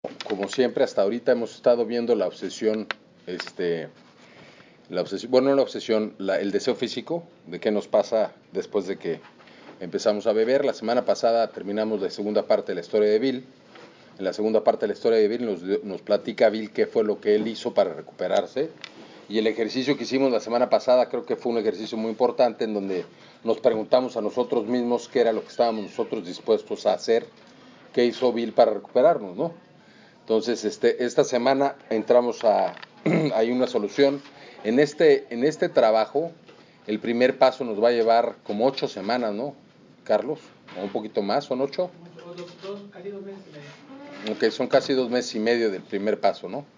como siempre, hasta ahorita hemos estado viendo la obsesión, bueno, no la obsesión, el deseo físico, de qué nos pasa después de que empezamos a beber. La semana pasada terminamos la segunda parte de la historia de Bill. En la segunda parte de la historia de Bill nos platica Bill qué fue lo que él hizo para recuperarse. Y el ejercicio que hicimos la semana pasada creo que fue un ejercicio muy importante en donde nos preguntamos a nosotros mismos qué era lo que estábamos nosotros dispuestos a hacer, qué hizo Bill para recuperarnos, ¿no? Entonces, esta semana entramos hay una solución. En este trabajo, el primer paso nos va a llevar como 8 semanas, ¿no, Carlos? ¿O un poquito más? ¿Son 8? Casi 2 meses y medio. Ok, son casi 2 meses y medio del primer paso, ¿no?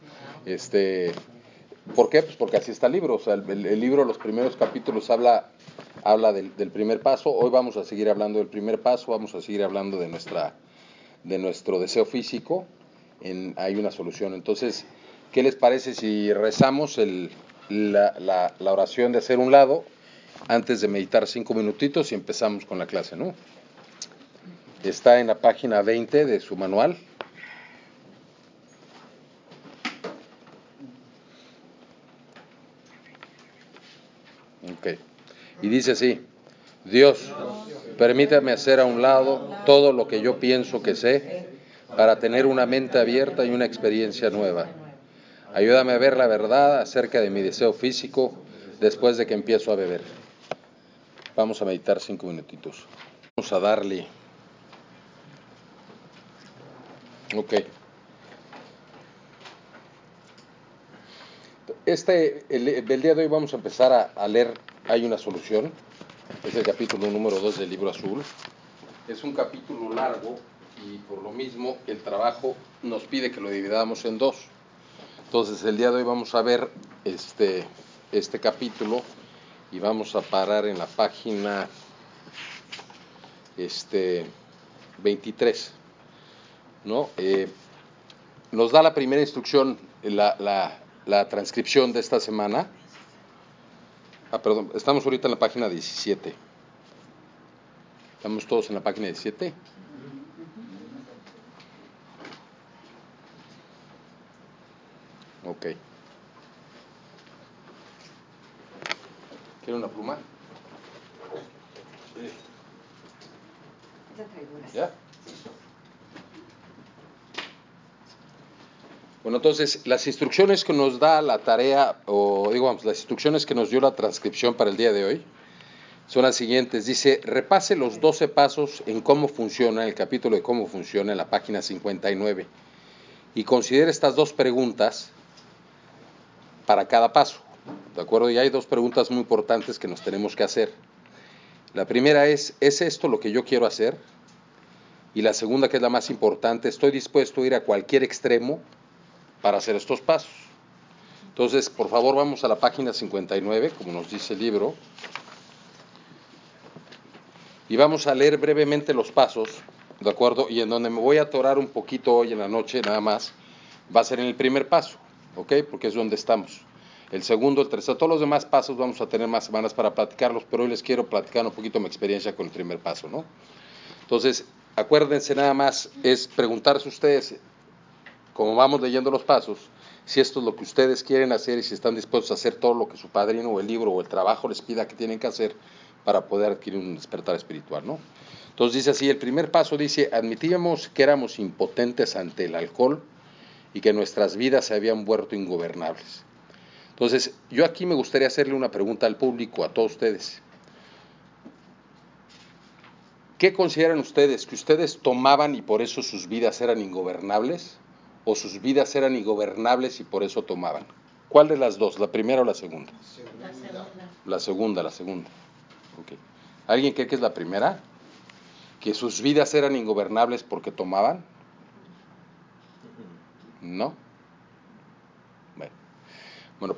¿Por qué? Pues porque así está el libro. O sea, el libro, los primeros capítulos habla del primer paso. Hoy vamos a seguir hablando del primer paso, vamos a seguir hablando de nuestro deseo físico. Hay una solución. Entonces, ¿qué les parece si rezamos la oración de hacer un lado antes de meditar 5 minutitos y empezamos con la clase, ¿no? Está en la página 20 de su manual. Ok. Y dice así: Dios, permítame hacer a un lado todo lo que yo pienso que sé para tener una mente abierta y una experiencia nueva. Ayúdame a ver la verdad acerca de mi deseo físico después de que empiezo a beber. Vamos a meditar 5 minutitos. Vamos a darle. Ok. El día de hoy vamos a empezar a leer Hay una solución. Es el capítulo número 2 del libro azul. Es un capítulo largo y por lo mismo el trabajo nos pide que lo dividamos en 2. Entonces el día de hoy vamos a ver este capítulo y vamos a parar en la página 23, ¿no? Nos da la primera instrucción, la transcripción de esta semana. Perdón, estamos ahorita en la página 17. ¿Estamos todos en la página 17? Ok. ¿Quiere una pluma? Sí. ¿Ya? Bueno, entonces, las instrucciones que nos da la tarea, las instrucciones que nos dio la transcripción para el día de hoy, son las siguientes. Dice: repase los 12 pasos en cómo funciona, el capítulo de cómo funciona en la página 59. Y considere estas 2 preguntas para cada paso, ¿de acuerdo? Y hay 2 preguntas muy importantes que nos tenemos que hacer. La primera ¿es esto lo que yo quiero hacer? Y la segunda, que es la más importante: ¿estoy dispuesto a ir a cualquier extremo para hacer estos pasos? Entonces, por favor, vamos a la página 59, como nos dice el libro, y vamos a leer brevemente los pasos, ¿de acuerdo? Y en donde me voy a atorar un poquito hoy en la noche, nada más, va a ser en el primer paso, ¿ok? Porque es donde estamos. El segundo, el tercero, todos los demás pasos vamos a tener más semanas para platicarlos, pero hoy les quiero platicar un poquito mi experiencia con el primer paso, ¿no? Entonces, acuérdense nada más, es preguntarse ustedes, como vamos leyendo los pasos, si esto es lo que ustedes quieren hacer y si están dispuestos a hacer todo lo que su padrino o el libro o el trabajo les pida que tienen que hacer para poder adquirir un despertar espiritual, ¿no? Entonces dice así, el primer paso dice: admitíamos que éramos impotentes ante el alcohol y que nuestras vidas se habían vuelto ingobernables. Entonces, yo aquí me gustaría hacerle una pregunta al público, a todos ustedes. ¿Qué consideran ustedes? ¿Que ustedes tomaban y por eso sus vidas eran ingobernables? ¿O sus vidas eran ingobernables y por eso tomaban? ¿Cuál de las dos? ¿La primera o la segunda? La segunda. La segunda. Okay. ¿Alguien cree que es la primera? ¿Que sus vidas eran ingobernables porque tomaban? ¿No? Bueno,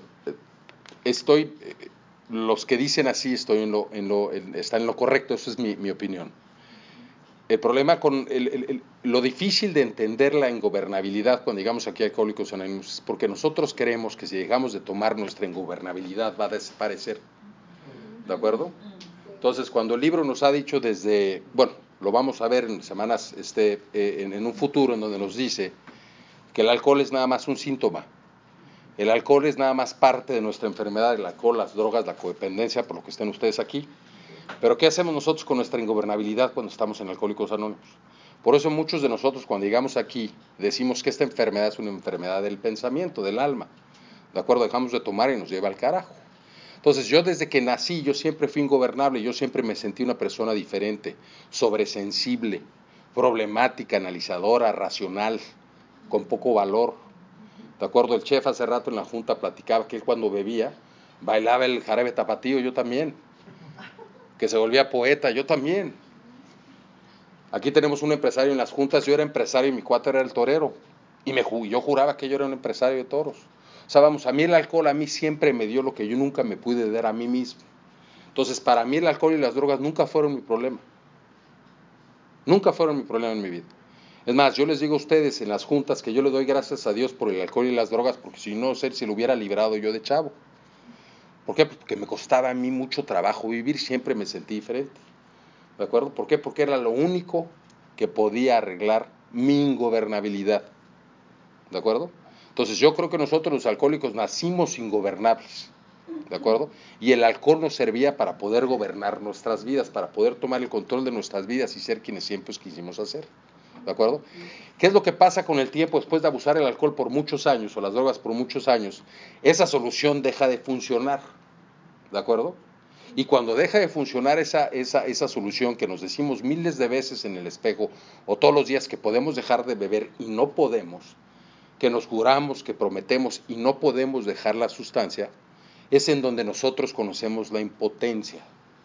los que dicen así están en lo correcto, eso es mi opinión. El problema con lo difícil de entender la ingobernabilidad cuando llegamos aquí a Alcohólicos Anónimos es porque nosotros creemos que si dejamos de tomar nuestra ingobernabilidad va a desaparecer. ¿De acuerdo? Entonces, cuando el libro nos ha dicho lo vamos a ver en semanas, en un futuro, en donde nos dice que el alcohol es nada más un síntoma. El alcohol es nada más parte de nuestra enfermedad, el alcohol, las drogas, la codependencia, por lo que estén ustedes aquí. Pero ¿qué hacemos nosotros con nuestra ingobernabilidad cuando estamos en Alcohólicos Anónimos? Por eso muchos de nosotros cuando llegamos aquí decimos que esta enfermedad es una enfermedad del pensamiento, del alma. ¿De acuerdo? Dejamos de tomar y nos lleva al carajo. Entonces yo desde que nací yo siempre fui ingobernable, yo siempre me sentí una persona diferente, sobresensible, problemática, analizadora, racional, con poco valor. ¿De acuerdo? El chef hace rato en la junta platicaba que él cuando bebía bailaba el jarabe tapatío, yo también. Que se volvía poeta, yo también. Aquí tenemos un empresario en las juntas, yo era empresario y mi cuate era el torero. Y yo juraba que yo era un empresario de toros. O sea, vamos, a mí el alcohol a mí siempre me dio lo que yo nunca me pude dar a mí mismo. Entonces, para mí el alcohol y las drogas nunca fueron mi problema. Nunca fueron mi problema en mi vida. Es más, yo les digo a ustedes en las juntas que yo le doy gracias a Dios por el alcohol y las drogas, porque si no sé si lo hubiera librado yo de chavo. ¿Por qué? Porque me costaba a mí mucho trabajo vivir, siempre me sentí diferente. ¿De acuerdo? ¿Por qué? Porque era lo único que podía arreglar mi ingobernabilidad. ¿De acuerdo? Entonces yo creo que nosotros los alcohólicos nacimos ingobernables. ¿De acuerdo? Y el alcohol nos servía para poder gobernar nuestras vidas, para poder tomar el control de nuestras vidas y ser quienes siempre quisimos hacer. ¿De acuerdo? ¿Qué es lo que pasa con el tiempo después de abusar el alcohol por muchos años o las drogas por muchos años? Esa solución deja de funcionar. ¿De acuerdo? Y cuando deja de funcionar esa solución que nos decimos miles de veces en el espejo o todos los días que podemos dejar de beber y no podemos, que nos juramos, que prometemos y no podemos dejar la sustancia, es en donde nosotros conocemos la impotencia.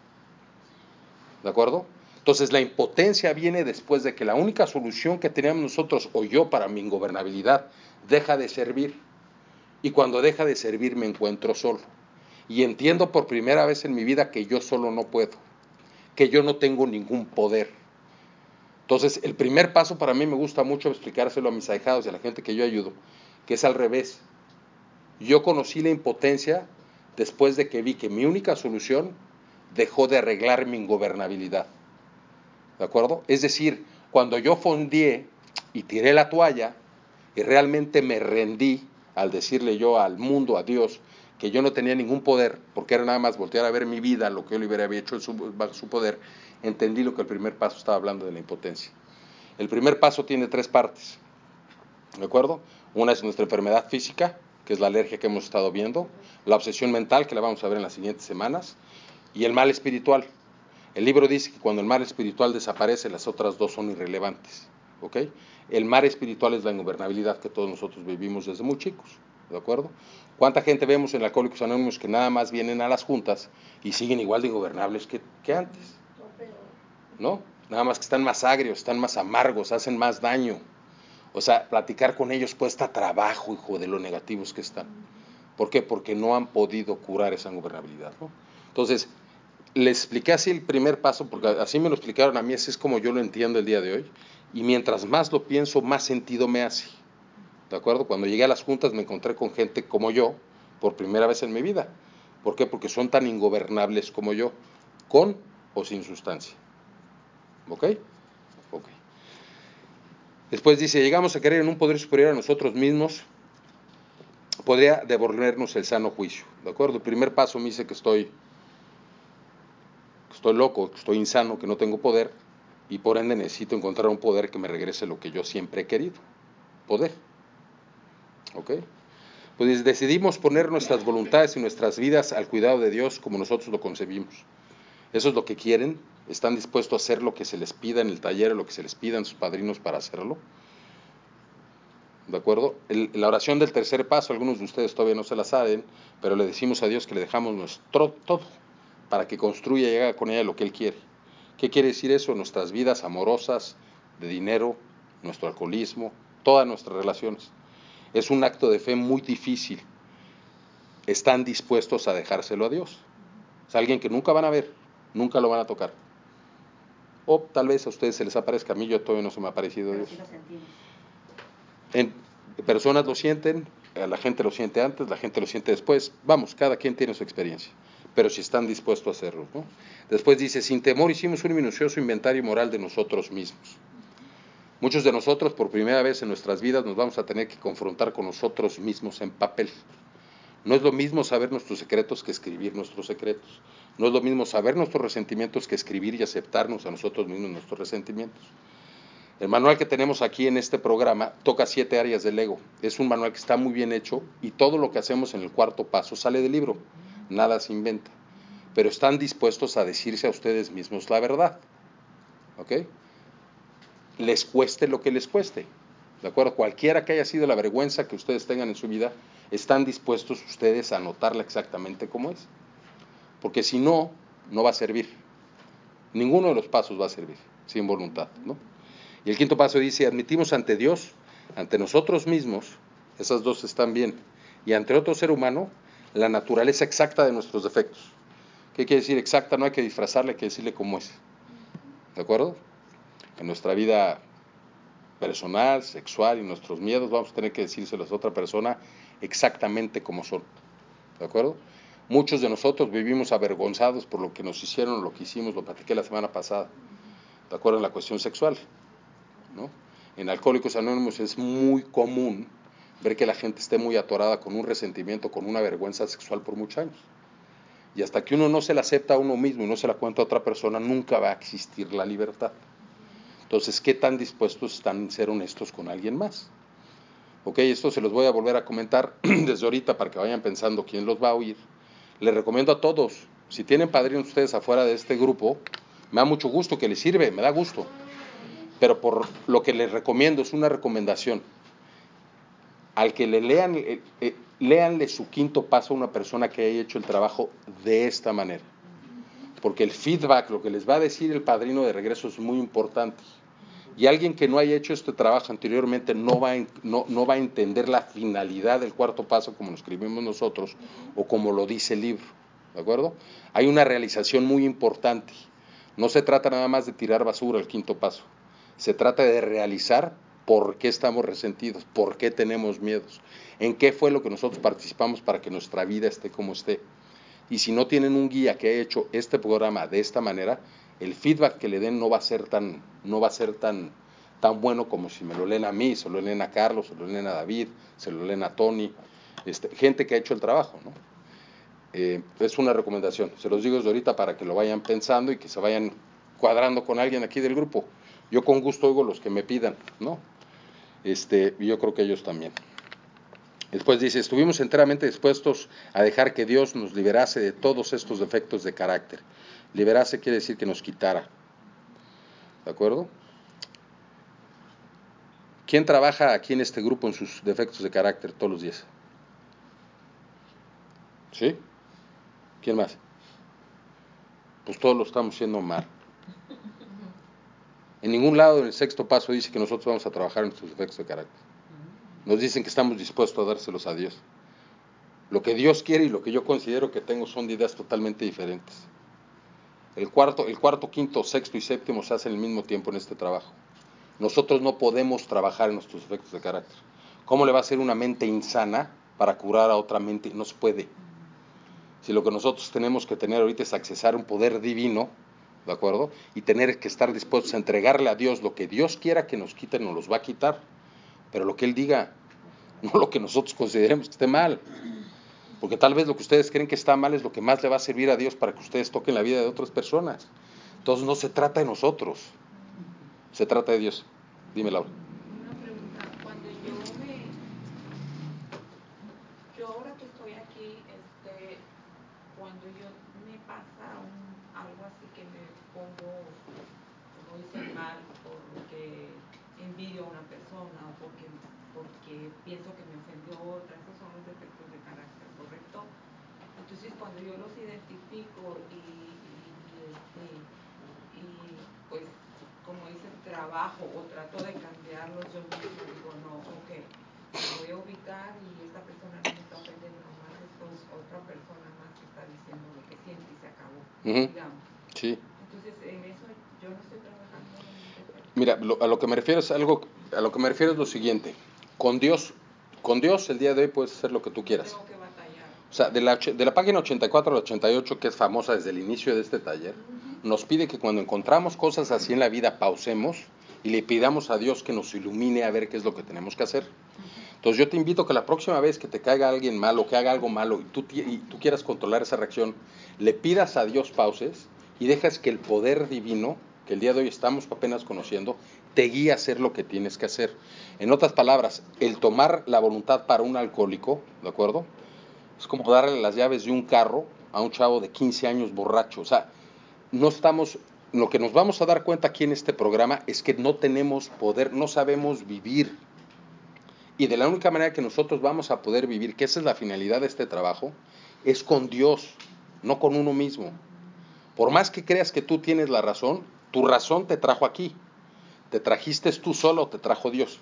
¿De acuerdo? Entonces la impotencia viene después de que la única solución que teníamos nosotros o yo para mi ingobernabilidad deja de servir. Y cuando deja de servir me encuentro solo. Y entiendo por primera vez en mi vida que yo solo no puedo, que yo no tengo ningún poder. Entonces, el primer paso para mí me gusta mucho explicárselo a mis ahijados y a la gente que yo ayudo, que es al revés. Yo conocí la impotencia después de que vi que mi única solución dejó de arreglar mi ingobernabilidad. ¿De acuerdo? Es decir, cuando yo fondeé y tiré la toalla y realmente me rendí al decirle yo al mundo, a Dios, que yo no tenía ningún poder, porque era nada más voltear a ver mi vida, lo que yo le hubiera hecho bajo su poder, entendí lo que el primer paso estaba hablando de la impotencia. El primer paso tiene 3 partes, ¿de acuerdo? Una es nuestra enfermedad física, que es la alergia que hemos estado viendo, la obsesión mental, que la vamos a ver en las siguientes semanas, y el mal espiritual. El libro dice que cuando el mal espiritual desaparece, las otras 2 son irrelevantes, ¿ok? El mal espiritual es la ingobernabilidad que todos nosotros vivimos desde muy chicos, ¿de acuerdo? ¿Cuánta gente vemos en Alcohólicos Anónimos que nada más vienen a las juntas y siguen igual de ingobernables que antes? ¿No? Nada más que están más agrios, están más amargos, hacen más daño. O sea, platicar con ellos cuesta trabajo, hijo, de lo negativos que están. ¿Por qué? Porque no han podido curar esa ingobernabilidad, ¿no? Entonces, les expliqué así el primer paso, porque así me lo explicaron a mí, así es como yo lo entiendo el día de hoy, y mientras más lo pienso, más sentido me hace, ¿de acuerdo? Cuando llegué a las juntas me encontré con gente como yo, por primera vez en mi vida. ¿Por qué? Porque son tan ingobernables como yo, con o sin sustancia. ¿Ok? Ok. Después dice, llegamos a creer en un poder superior a nosotros mismos, podría devolvernos el sano juicio, ¿de acuerdo? El primer paso me dice que estoy loco, que estoy insano, que no tengo poder, y por ende necesito encontrar un poder que me regrese lo que yo siempre he querido, poder. ¿Ok? Pues decidimos poner nuestras voluntades y nuestras vidas al cuidado de Dios como nosotros lo concebimos. Eso es lo que quieren, están dispuestos a hacer lo que se les pida en el taller, lo que se les pidan sus padrinos para hacerlo. ¿De acuerdo? La oración del tercer paso, algunos de ustedes todavía no se la saben, pero le decimos a Dios que le dejamos nuestro todo para que construya y haga con ella lo que Él quiere. ¿Qué quiere decir eso? Nuestras vidas amorosas, de dinero, nuestro alcoholismo, todas nuestras relaciones. Es un acto de fe muy difícil. Están dispuestos a dejárselo a Dios. Es alguien que nunca van a ver, nunca lo van a tocar. O tal vez a ustedes se les aparezca, a mí yo todavía no se me ha aparecido Dios. En personas lo sienten, la gente lo siente antes, la gente lo siente después. Vamos, cada quien tiene su experiencia, pero si están dispuestos a hacerlo, ¿no? Después dice, sin temor hicimos un minucioso inventario moral de nosotros mismos. Muchos de nosotros por primera vez en nuestras vidas nos vamos a tener que confrontar con nosotros mismos en papel. No es lo mismo saber nuestros secretos que escribir nuestros secretos. No es lo mismo saber nuestros resentimientos que escribir y aceptarnos a nosotros mismos nuestros resentimientos. El manual que tenemos aquí en este programa toca 7 áreas del ego. Es un manual que está muy bien hecho y todo lo que hacemos en el cuarto paso sale del libro. Nada se inventa. Pero están dispuestos a decirse a ustedes mismos la verdad. ¿Ok? Les cueste lo que les cueste. ¿De acuerdo? Cualquiera que haya sido la vergüenza que ustedes tengan en su vida, están dispuestos ustedes a anotarla exactamente como es. Porque si no, no va a servir. Ninguno de los pasos va a servir sin voluntad, ¿no? Y el quinto paso dice, admitimos ante Dios, ante nosotros mismos, esas dos están bien, y ante otro ser humano, la naturaleza exacta de nuestros defectos. ¿Qué quiere decir exacta? No hay que disfrazarle, hay que decirle cómo es. ¿De acuerdo? En nuestra vida personal, sexual y nuestros miedos vamos a tener que decírselos a otra persona exactamente como son. ¿De acuerdo? Muchos de nosotros vivimos avergonzados por lo que nos hicieron, lo que hicimos, lo platiqué la semana pasada. ¿De acuerdo? En la cuestión sexual, ¿no? En Alcohólicos Anónimos es muy común ver que la gente esté muy atorada con un resentimiento, con una vergüenza sexual por muchos años. Y hasta que uno no se la acepta a uno mismo y no se la cuenta a otra persona, nunca va a existir la libertad. Entonces, ¿qué tan dispuestos están a ser honestos con alguien más? Ok, esto se los voy a volver a comentar desde ahorita para que vayan pensando quién los va a oír. Les recomiendo a todos, si tienen padrinos ustedes afuera de este grupo, me da mucho gusto que les sirve, me da gusto. Pero por lo que les recomiendo, es una recomendación. Al que le lean, léanle su quinto paso a una persona que haya hecho el trabajo de esta manera. Porque el feedback, lo que les va a decir el padrino de regreso es muy importante. Y alguien que no haya hecho este trabajo anteriormente no va a entender la finalidad del cuarto paso como lo escribimos nosotros o como lo dice el libro. ¿De acuerdo? Hay una realización muy importante. No se trata nada más de tirar basura el quinto paso. Se trata de realizar por qué estamos resentidos, por qué tenemos miedos, en qué fue lo que nosotros participamos para que nuestra vida esté como esté. Y si no tienen un guía que haya hecho este programa de esta manera, el feedback que le den no va a ser tan bueno como si me lo leen a mí, se lo leen a Carlos, se lo leen a David, se lo leen a Tony, gente que ha hecho el trabajo, ¿no? Es una recomendación, se los digo desde ahorita para que lo vayan pensando y que se vayan cuadrando con alguien aquí del grupo. Yo con gusto oigo los que me pidan, ¿no? Y yo creo que ellos también. Después dice, estuvimos enteramente dispuestos a dejar que Dios nos liberase de todos estos defectos de carácter. Liberase quiere decir que nos quitara. ¿De acuerdo? ¿Quién trabaja aquí en este grupo en sus defectos de carácter todos los días? ¿Sí? ¿Quién más? Pues todos lo estamos haciendo mal. En ningún lado en el sexto paso dice que nosotros vamos a trabajar en nuestros defectos de carácter. Nos dicen que estamos dispuestos a dárselos a Dios. Lo que Dios quiere y lo que yo considero que tengo son ideas totalmente diferentes. El cuarto, quinto, sexto y séptimo se hacen al mismo tiempo en este trabajo. Nosotros no podemos trabajar en nuestros defectos de carácter. ¿Cómo le va a ser una mente insana para curar a otra mente? No se puede. Si lo que nosotros tenemos que tener ahorita es accesar un poder divino, ¿de acuerdo? Y tener que estar dispuestos a entregarle a Dios lo que Dios quiera que nos quite, nos los va a quitar. Pero lo que Él diga, no lo que nosotros consideremos que esté mal. Porque tal vez lo que ustedes creen que está mal es lo que más le va a servir a Dios para que ustedes toquen la vida de otras personas. Entonces no se trata de nosotros, se trata de Dios. Dime, Laura. Una pregunta, yo ahora que estoy aquí, cuando yo me pasa algo así que me pongo, como dicen, mal porque envidio a una persona o porque pienso que me ofendió a otra, esos son los defectos de carácter, ¿correcto? Entonces cuando yo los identifico y pues como dicen, trabajo o trato de cambiarlos yo mismo, digo, no, ok, me voy a ubicar y esta persona no me está ofendiendo, nomás esto es otra persona más que está diciendo lo que siente y se acabó, digamos. Sí. Entonces en eso yo no estoy trabajando en el defecto. Mira, a lo que me refiero es lo siguiente. Con Dios el día de hoy puedes hacer lo que tú quieras. Tengo que batallar. O sea, de la página 84 a la 88, que es famosa desde el inicio de este taller, nos pide que cuando encontramos cosas así en la vida pausemos y le pidamos a Dios que nos ilumine a ver qué es lo que tenemos que hacer. Entonces yo te invito a que la próxima vez que te caiga alguien malo, que haga algo malo y tú quieras controlar esa reacción, le pidas a Dios pauses y dejas que el poder divino, que el día de hoy estamos apenas conociendo, te guíe a hacer lo que tienes que hacer. En otras palabras, el tomar la voluntad para un alcohólico, ¿de acuerdo? Es como darle las llaves de un carro a un chavo de 15 años borracho. O sea, lo que nos vamos a dar cuenta aquí en este programa es que no tenemos poder, no sabemos vivir. Y de la única manera que nosotros vamos a poder vivir, que esa es la finalidad de este trabajo, es con Dios, no con uno mismo. Por más que creas que tú tienes la razón, tu razón te trajo aquí. ¿Te trajiste tú solo o te trajo Dios?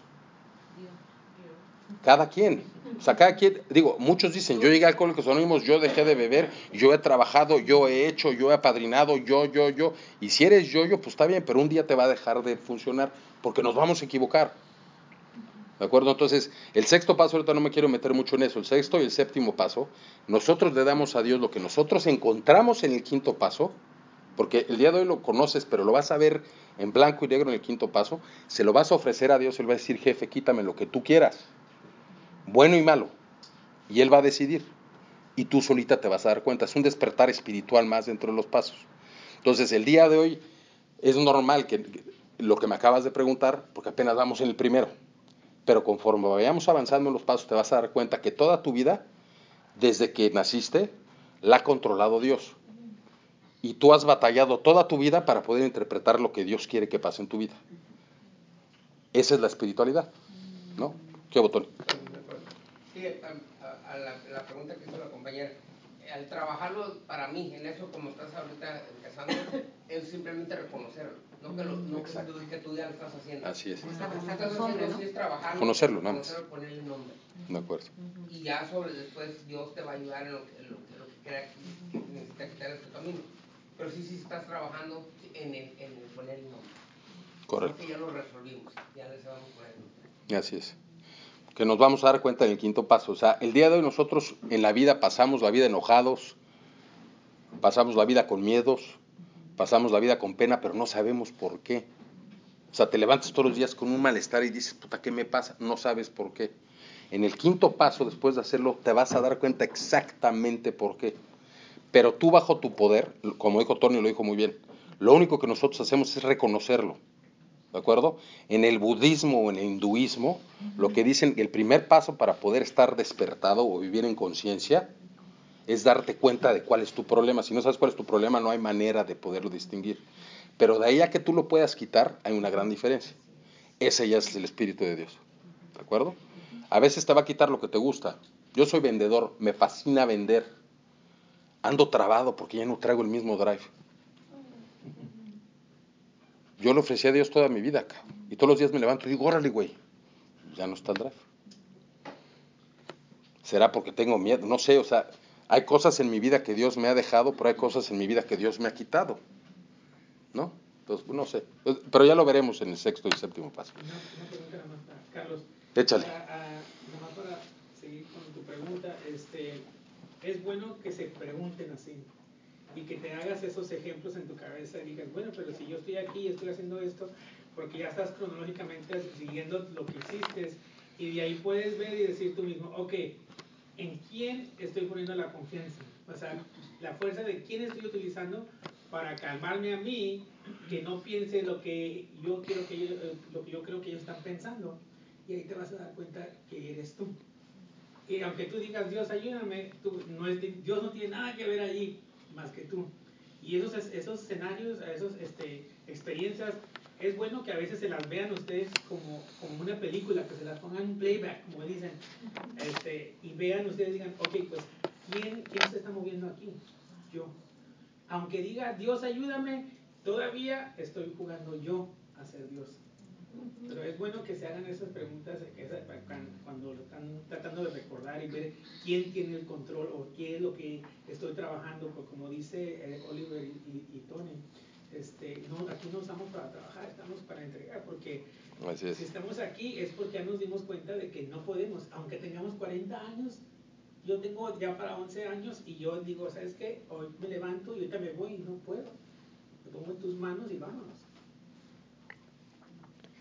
Cada quien. O sea, cada quien, digo, muchos dicen, yo llegué a Alcohólicos Anónimos, yo dejé de beber, yo he trabajado, yo he hecho, yo he apadrinado, yo. Y si eres yo, pues está bien, pero un día te va a dejar de funcionar porque nos vamos a equivocar. ¿De acuerdo? Entonces, el sexto paso, ahorita no me quiero meter mucho en eso, el sexto y el séptimo paso, nosotros le damos a Dios lo que nosotros encontramos en el quinto paso, porque el día de hoy lo conoces, pero lo vas a ver en blanco y negro en el quinto paso, se lo vas a ofrecer a Dios, Él va a decir, jefe, quítame lo que tú quieras, bueno y malo, y Él va a decidir, y tú solita te vas a dar cuenta, es un despertar espiritual más dentro de los pasos. Entonces, el día de hoy es normal que lo que me acabas de preguntar, porque apenas vamos en el primero, pero conforme vayamos avanzando en los pasos te vas a dar cuenta que toda tu vida, desde que naciste, la ha controlado Dios. Y tú has batallado toda tu vida para poder interpretar lo que Dios quiere que pase en tu vida. Esa es la espiritualidad, ¿no? ¿Qué botón? Sí, a la pregunta que hizo la compañera, al trabajarlo para mí, en eso como estás ahorita empezando, es simplemente reconocerlo, no que tú ya lo estás haciendo. Así es. Lo que estás haciendo sí es trabajarlo, Conocerlo, nada más. ponerle nombre. De acuerdo. Y ya sobre después Dios te va a ayudar en lo que crea que necesita quitar este camino. Pero sí estás trabajando en el poner el nombre. Correcto. Porque ya lo resolvimos, ya les vamos a poner el nombre. Así es. Que nos vamos a dar cuenta en el quinto paso. O sea, el día de hoy nosotros en la vida pasamos la vida enojados, pasamos la vida con miedos, pasamos la vida con pena, pero no sabemos por qué. O sea, te levantas todos los días con un malestar y dices, puta, ¿qué me pasa? No sabes por qué. En el quinto paso, después de hacerlo, te vas a dar cuenta exactamente por qué. Pero tú bajo tu poder, como dijo Tony, lo dijo muy bien, lo único que nosotros hacemos es reconocerlo. ¿De acuerdo? En el budismo o en el hinduismo, lo que dicen, el primer paso para poder estar despertado o vivir en conciencia es darte cuenta de cuál es tu problema. Si no sabes cuál es tu problema, no hay manera de poderlo distinguir. Pero de ahí a que tú lo puedas quitar, hay una gran diferencia. Ese ya es el Espíritu de Dios. ¿De acuerdo? A veces te va a quitar lo que te gusta. Yo soy vendedor, me fascina vender. Ando trabado porque ya no traigo el mismo drive. Yo le ofrecí a Dios toda mi vida acá. Y todos los días me levanto y digo, órale, güey. Ya no está el drive. ¿Será porque tengo miedo? No sé, o sea, hay cosas en mi vida que Dios me ha dejado, pero hay cosas en mi vida que Dios me ha quitado. ¿No? Entonces, no sé. Pero ya lo veremos en el sexto y séptimo paso. Una pregunta nada más para Carlos. Échale. Nada más para seguir con tu pregunta, es bueno que se pregunten así y que te hagas esos ejemplos en tu cabeza y digas, bueno, pero si yo estoy aquí y estoy haciendo esto, porque ya estás cronológicamente siguiendo lo que hiciste, y de ahí puedes ver y decir tú mismo, ok, ¿en quién estoy poniendo la confianza? O sea, la fuerza de quién estoy utilizando para calmarme a mí, que no piense lo que yo quiero que ellos, lo que yo creo que ellos están pensando, y ahí te vas a dar cuenta que eres tú. Y aunque tú digas, Dios, ayúdame, Dios no tiene nada que ver allí más que tú. Y esos escenarios, esas experiencias, es bueno que a veces se las vean ustedes como una película, que se las pongan en playback, como dicen, y vean ustedes, digan, ok, pues, ¿quién se está moviendo aquí? Yo. Aunque diga, Dios, ayúdame, todavía estoy jugando yo a ser Dios. Pero es bueno que se hagan esas preguntas cuando lo están tratando de recordar y ver quién tiene el control o qué es lo que estoy trabajando, porque como dice Oliver y Tony, aquí no estamos para trabajar, estamos para entregar, porque si estamos aquí es porque ya nos dimos cuenta de que no podemos, aunque tengamos 40 años, yo tengo ya para 11 años y yo digo, ¿sabes qué? Hoy me levanto y ahorita me voy y no puedo, me pongo en tus manos y vámonos.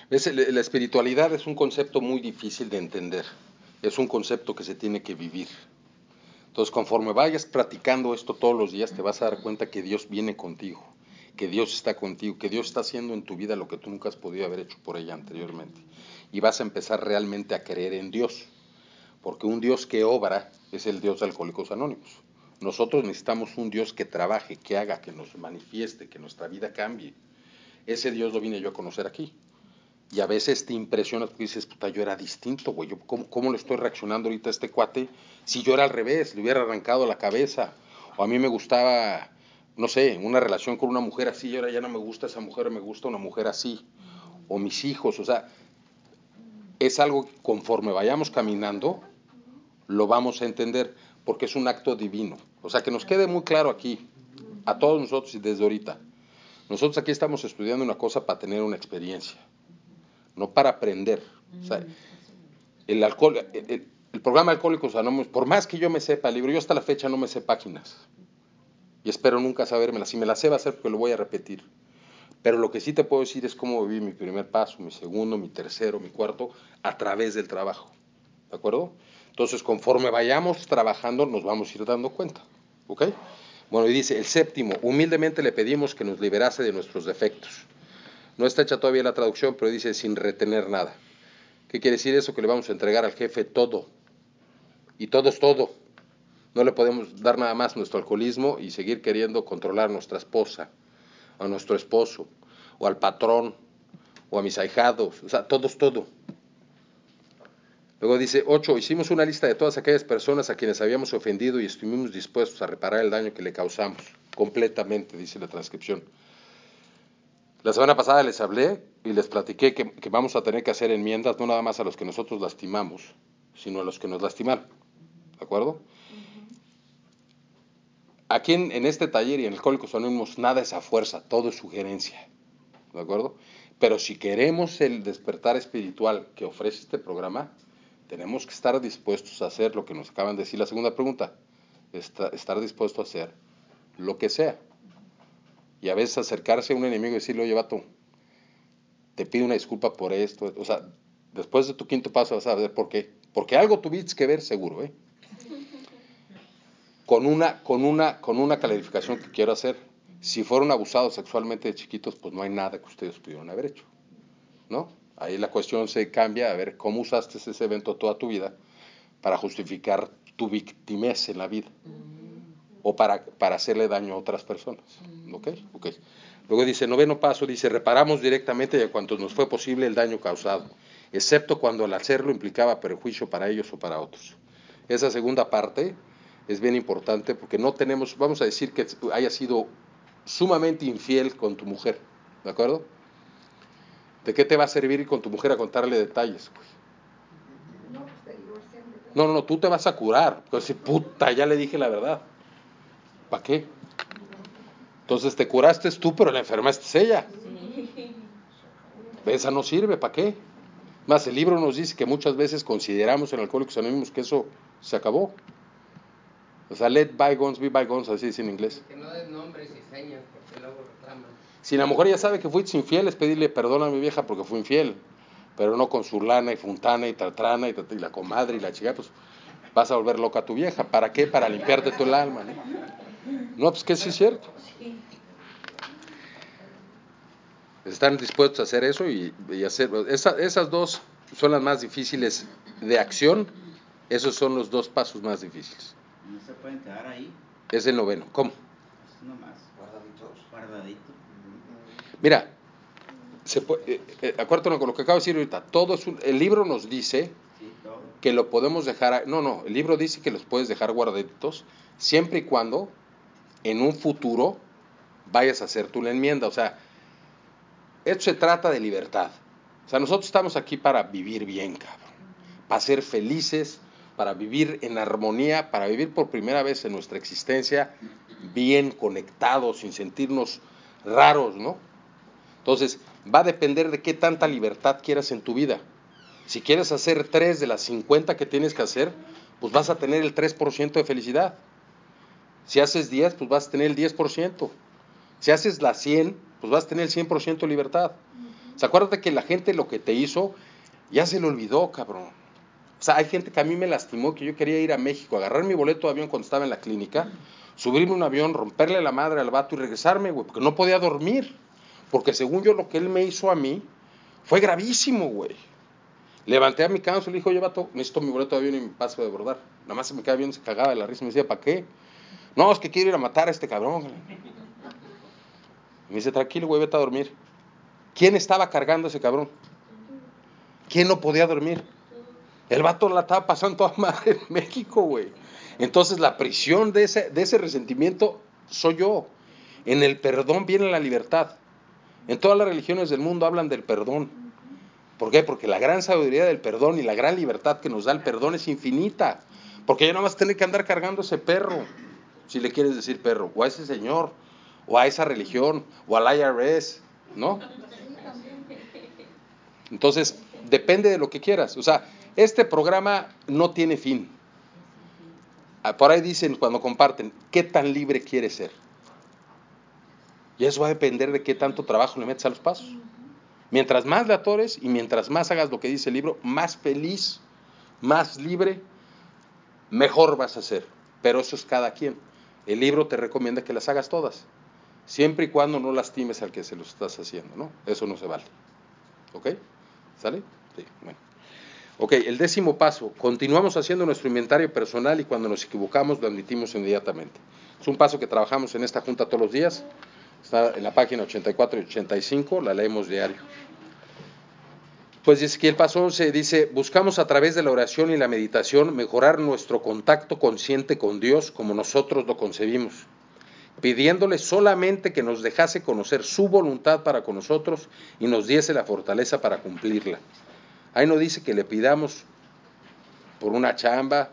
La espiritualidad es un concepto muy difícil de entender. Es un concepto que se tiene que vivir. Entonces, conforme vayas practicando esto todos los días, te vas a dar cuenta que Dios viene contigo, que Dios está contigo, que Dios está haciendo en tu vida lo que tú nunca has podido haber hecho por ella anteriormente. Y vas a empezar realmente a creer en Dios, porque un Dios que obra es el Dios de Alcohólicos Anónimos. Nosotros necesitamos un Dios que trabaje, que haga, que nos manifieste, que nuestra vida cambie. Ese Dios lo vine yo a conocer aquí. Y a veces te impresionas porque dices, puta, yo era distinto, güey. ¿Cómo le estoy reaccionando ahorita a este cuate? Si yo era al revés, le hubiera arrancado la cabeza. O a mí me gustaba, no sé, una relación con una mujer así, y ahora ya no me gusta esa mujer, me gusta una mujer así. O mis hijos, o sea, es algo que conforme vayamos caminando, lo vamos a entender, porque es un acto divino. O sea, que nos quede muy claro aquí, a todos nosotros y desde ahorita. Nosotros aquí estamos estudiando una cosa para tener una experiencia, no para aprender. O sea, el programa Alcohólicos Anónimos, por más que yo me sepa el libro, yo hasta la fecha no me sé páginas. Y espero nunca sabérmelas. Si me las sé va a ser porque lo voy a repetir. Pero lo que sí te puedo decir es cómo viví mi primer paso, mi segundo, mi tercero, mi cuarto, a través del trabajo. ¿De acuerdo? Entonces, conforme vayamos trabajando, nos vamos a ir dando cuenta. ¿Ok? Bueno, y dice, el séptimo, humildemente le pedimos que nos liberase de nuestros defectos. No está hecha todavía la traducción, pero dice sin retener nada. ¿Qué quiere decir eso? Que le vamos a entregar al jefe todo. Y todo es todo. No le podemos dar nada más nuestro alcoholismo y seguir queriendo controlar a nuestra esposa, a nuestro esposo, o al patrón, o a mis ahijados. O sea, todo es todo. Luego dice 8, hicimos una lista de todas aquellas personas a quienes habíamos ofendido y estuvimos dispuestos a reparar el daño que le causamos. Completamente, dice la transcripción. La semana pasada les hablé y les platiqué que vamos a tener que hacer enmiendas, no nada más a los que nosotros lastimamos, sino a los que nos lastimaron. ¿De acuerdo? Aquí en este taller y en Alcohólicos Anónimos nada es a fuerza, todo es sugerencia. ¿De acuerdo? Pero si queremos el despertar espiritual que ofrece este programa, tenemos que estar dispuestos a hacer lo que nos acaban de decir la segunda pregunta. Estar dispuesto a hacer lo que sea. Y a veces acercarse a un enemigo y decirle, oye, vato, te pido una disculpa por esto. O sea, después de tu quinto paso vas a ver por qué. Porque algo tuviste que ver seguro, ¿eh? Con una clarificación que quiero hacer. Si fueron abusados sexualmente de chiquitos, pues no hay nada que ustedes pudieron haber hecho, ¿no? Ahí la cuestión se cambia a ver cómo usaste ese evento toda tu vida para justificar tu victimez en la vida o para hacerle daño a otras personas. ¿Ok? Luego dice, noveno paso, dice, reparamos directamente y a cuantos nos fue posible el daño causado, excepto cuando al hacerlo implicaba perjuicio para ellos o para otros. Esa segunda parte es bien importante porque no tenemos, vamos a decir que haya sido sumamente infiel con tu mujer, ¿de acuerdo? ¿De qué te va a servir ir con tu mujer a contarle detalles, güey? No, tú te vas a curar. Porque si puta, ya le dije la verdad. ¿Para qué? Entonces te curaste tú, pero la enferma es ella. Esa no sirve, ¿para qué? Más, el libro nos dice que muchas veces consideramos en Alcohólicos Anónimos que eso se acabó. O sea, let bygones be bygones, así dice en inglés. Que no des nombres y señas, porque luego reclaman. Si la mujer ya sabe que fuiste infiel, es pedirle perdón a mi vieja porque fue infiel. Pero no con su lana y funtana y tatrana y la comadre y la chica, pues vas a volver loca a tu vieja. ¿Para qué? Para limpiarte tú el alma, ¿no? No, pues que sí es cierto. Están dispuestos a hacer eso y hacer. Esas dos son las más difíciles de acción. Esos son los dos pasos más difíciles. ¿No se pueden quedar ahí? Es el noveno. ¿Cómo? Es nomás. Guardadito. Mira, acuérdate con lo que acabo de decir ahorita. El libro nos dice que lo podemos dejar. No, el libro dice que los puedes dejar guardaditos siempre y cuando en un futuro vayas a hacer tú la enmienda. O sea, esto se trata de libertad. O sea, nosotros estamos aquí para vivir bien, cabrón. Para ser felices, para vivir en armonía, para vivir por primera vez en nuestra existencia bien conectados, sin sentirnos raros, ¿no? Entonces, va a depender de qué tanta libertad quieras en tu vida. Si quieres hacer 3 de las 50 que tienes que hacer, pues vas a tener el 3% de felicidad. Si haces 10, pues vas a tener el 10%. Si haces las 100, pues vas a tener el 100% de libertad. O sea, acuérdate que la gente lo que te hizo, ya se le olvidó, cabrón. O sea, hay gente que a mí me lastimó, que yo quería ir a México, agarrar mi boleto de avión cuando estaba en la clínica, subirme a un avión, romperle la madre al vato y regresarme, güey, porque no podía dormir. Porque según yo, lo que él me hizo a mí fue gravísimo, güey. Levanté a mi cáncer y le dije, oye, vato, necesito mi boleto de avión y mi paso de abordar. Nada más se me quedaba viendo, se cagaba de la risa y me decía, ¿para qué? No, es que quiero ir a matar a este cabrón. Me dice, tranquilo, güey, vete a dormir. ¿Quién estaba cargando a ese cabrón? ¿Quién no podía dormir? El vato la estaba pasando toda madre en México, güey. Entonces la prisión de ese resentimiento soy yo. En el perdón viene la libertad. En todas las religiones del mundo hablan del perdón. ¿Por qué? Porque la gran sabiduría del perdón y la gran libertad que nos da el perdón es infinita. Porque ya no vas a tener que andar cargando ese perro, si le quieres decir perro, o a ese señor, o a esa religión, o al IRS, ¿no? Entonces, depende de lo que quieras. O sea, este programa no tiene fin. Por ahí dicen cuando comparten, ¿qué tan libre quieres ser? Y eso va a depender de qué tanto trabajo le metes a los pasos. Mientras más le atores y mientras más hagas lo que dice el libro, más feliz, más libre, mejor vas a ser. Pero eso es cada quien. El libro te recomienda que las hagas todas, siempre y cuando no lastimes al que se lo estás haciendo, ¿no? Eso no se vale. ¿Ok? ¿Sale? Sí, bueno. Ok, el 10º paso, continuamos haciendo nuestro inventario personal y cuando nos equivocamos lo admitimos inmediatamente. Es un paso que trabajamos en esta junta todos los días, está en la página 84 y 85, la leemos diario. Pues dice que el paso 11 dice, buscamos a través de la oración y la meditación mejorar nuestro contacto consciente con Dios como nosotros lo concebimos, pidiéndole solamente que nos dejase conocer su voluntad para con nosotros y nos diese la fortaleza para cumplirla. Ahí no dice que le pidamos por una chamba,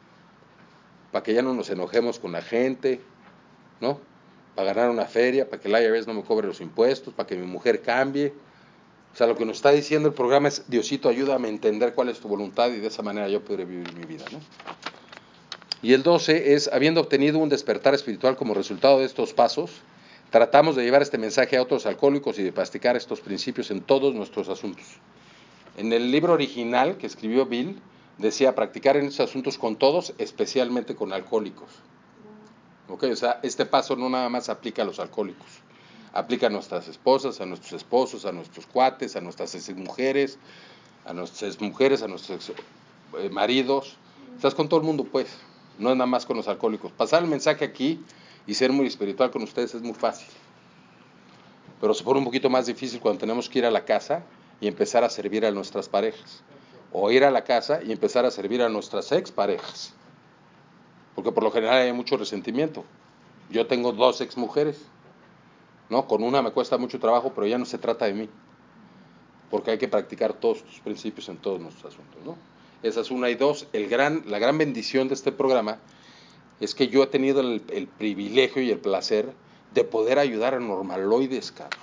para que ya no nos enojemos con la gente, ¿no? Para ganar una feria, para que el IRS no me cobre los impuestos, para que mi mujer cambie. O sea, lo que nos está diciendo el programa es, Diosito, ayúdame a entender cuál es tu voluntad y de esa manera yo podré vivir mi vida, ¿no? Y el 12 es, habiendo obtenido un despertar espiritual como resultado de estos pasos, tratamos de llevar este mensaje a otros alcohólicos y de practicar estos principios en todos nuestros asuntos. En el libro original que escribió Bill, decía practicar en estos asuntos con todos, especialmente con alcohólicos. ¿Ok? O sea, este paso no nada más aplica a los alcohólicos. Aplica a nuestras esposas, a nuestros esposos, a nuestros cuates, a nuestras exmujeres, a nuestras exmujeres, a nuestros maridos. Estás con todo el mundo, pues. No es nada más con los alcohólicos. Pasar el mensaje aquí y ser muy espiritual con ustedes es muy fácil. Pero se pone un poquito más difícil cuando tenemos que ir a la casa y empezar a servir a nuestras parejas. O ir a la casa y empezar a servir a nuestras exparejas. Porque por lo general hay mucho resentimiento. Yo tengo 2 exmujeres, ¿no? Con una me cuesta mucho trabajo, pero ya no se trata de mí. Porque hay que practicar todos estos principios en todos nuestros asuntos, ¿no? Esa es una. Y 2, la gran bendición de este programa es que yo he tenido el privilegio y el placer de poder ayudar a normaloides, cabrón.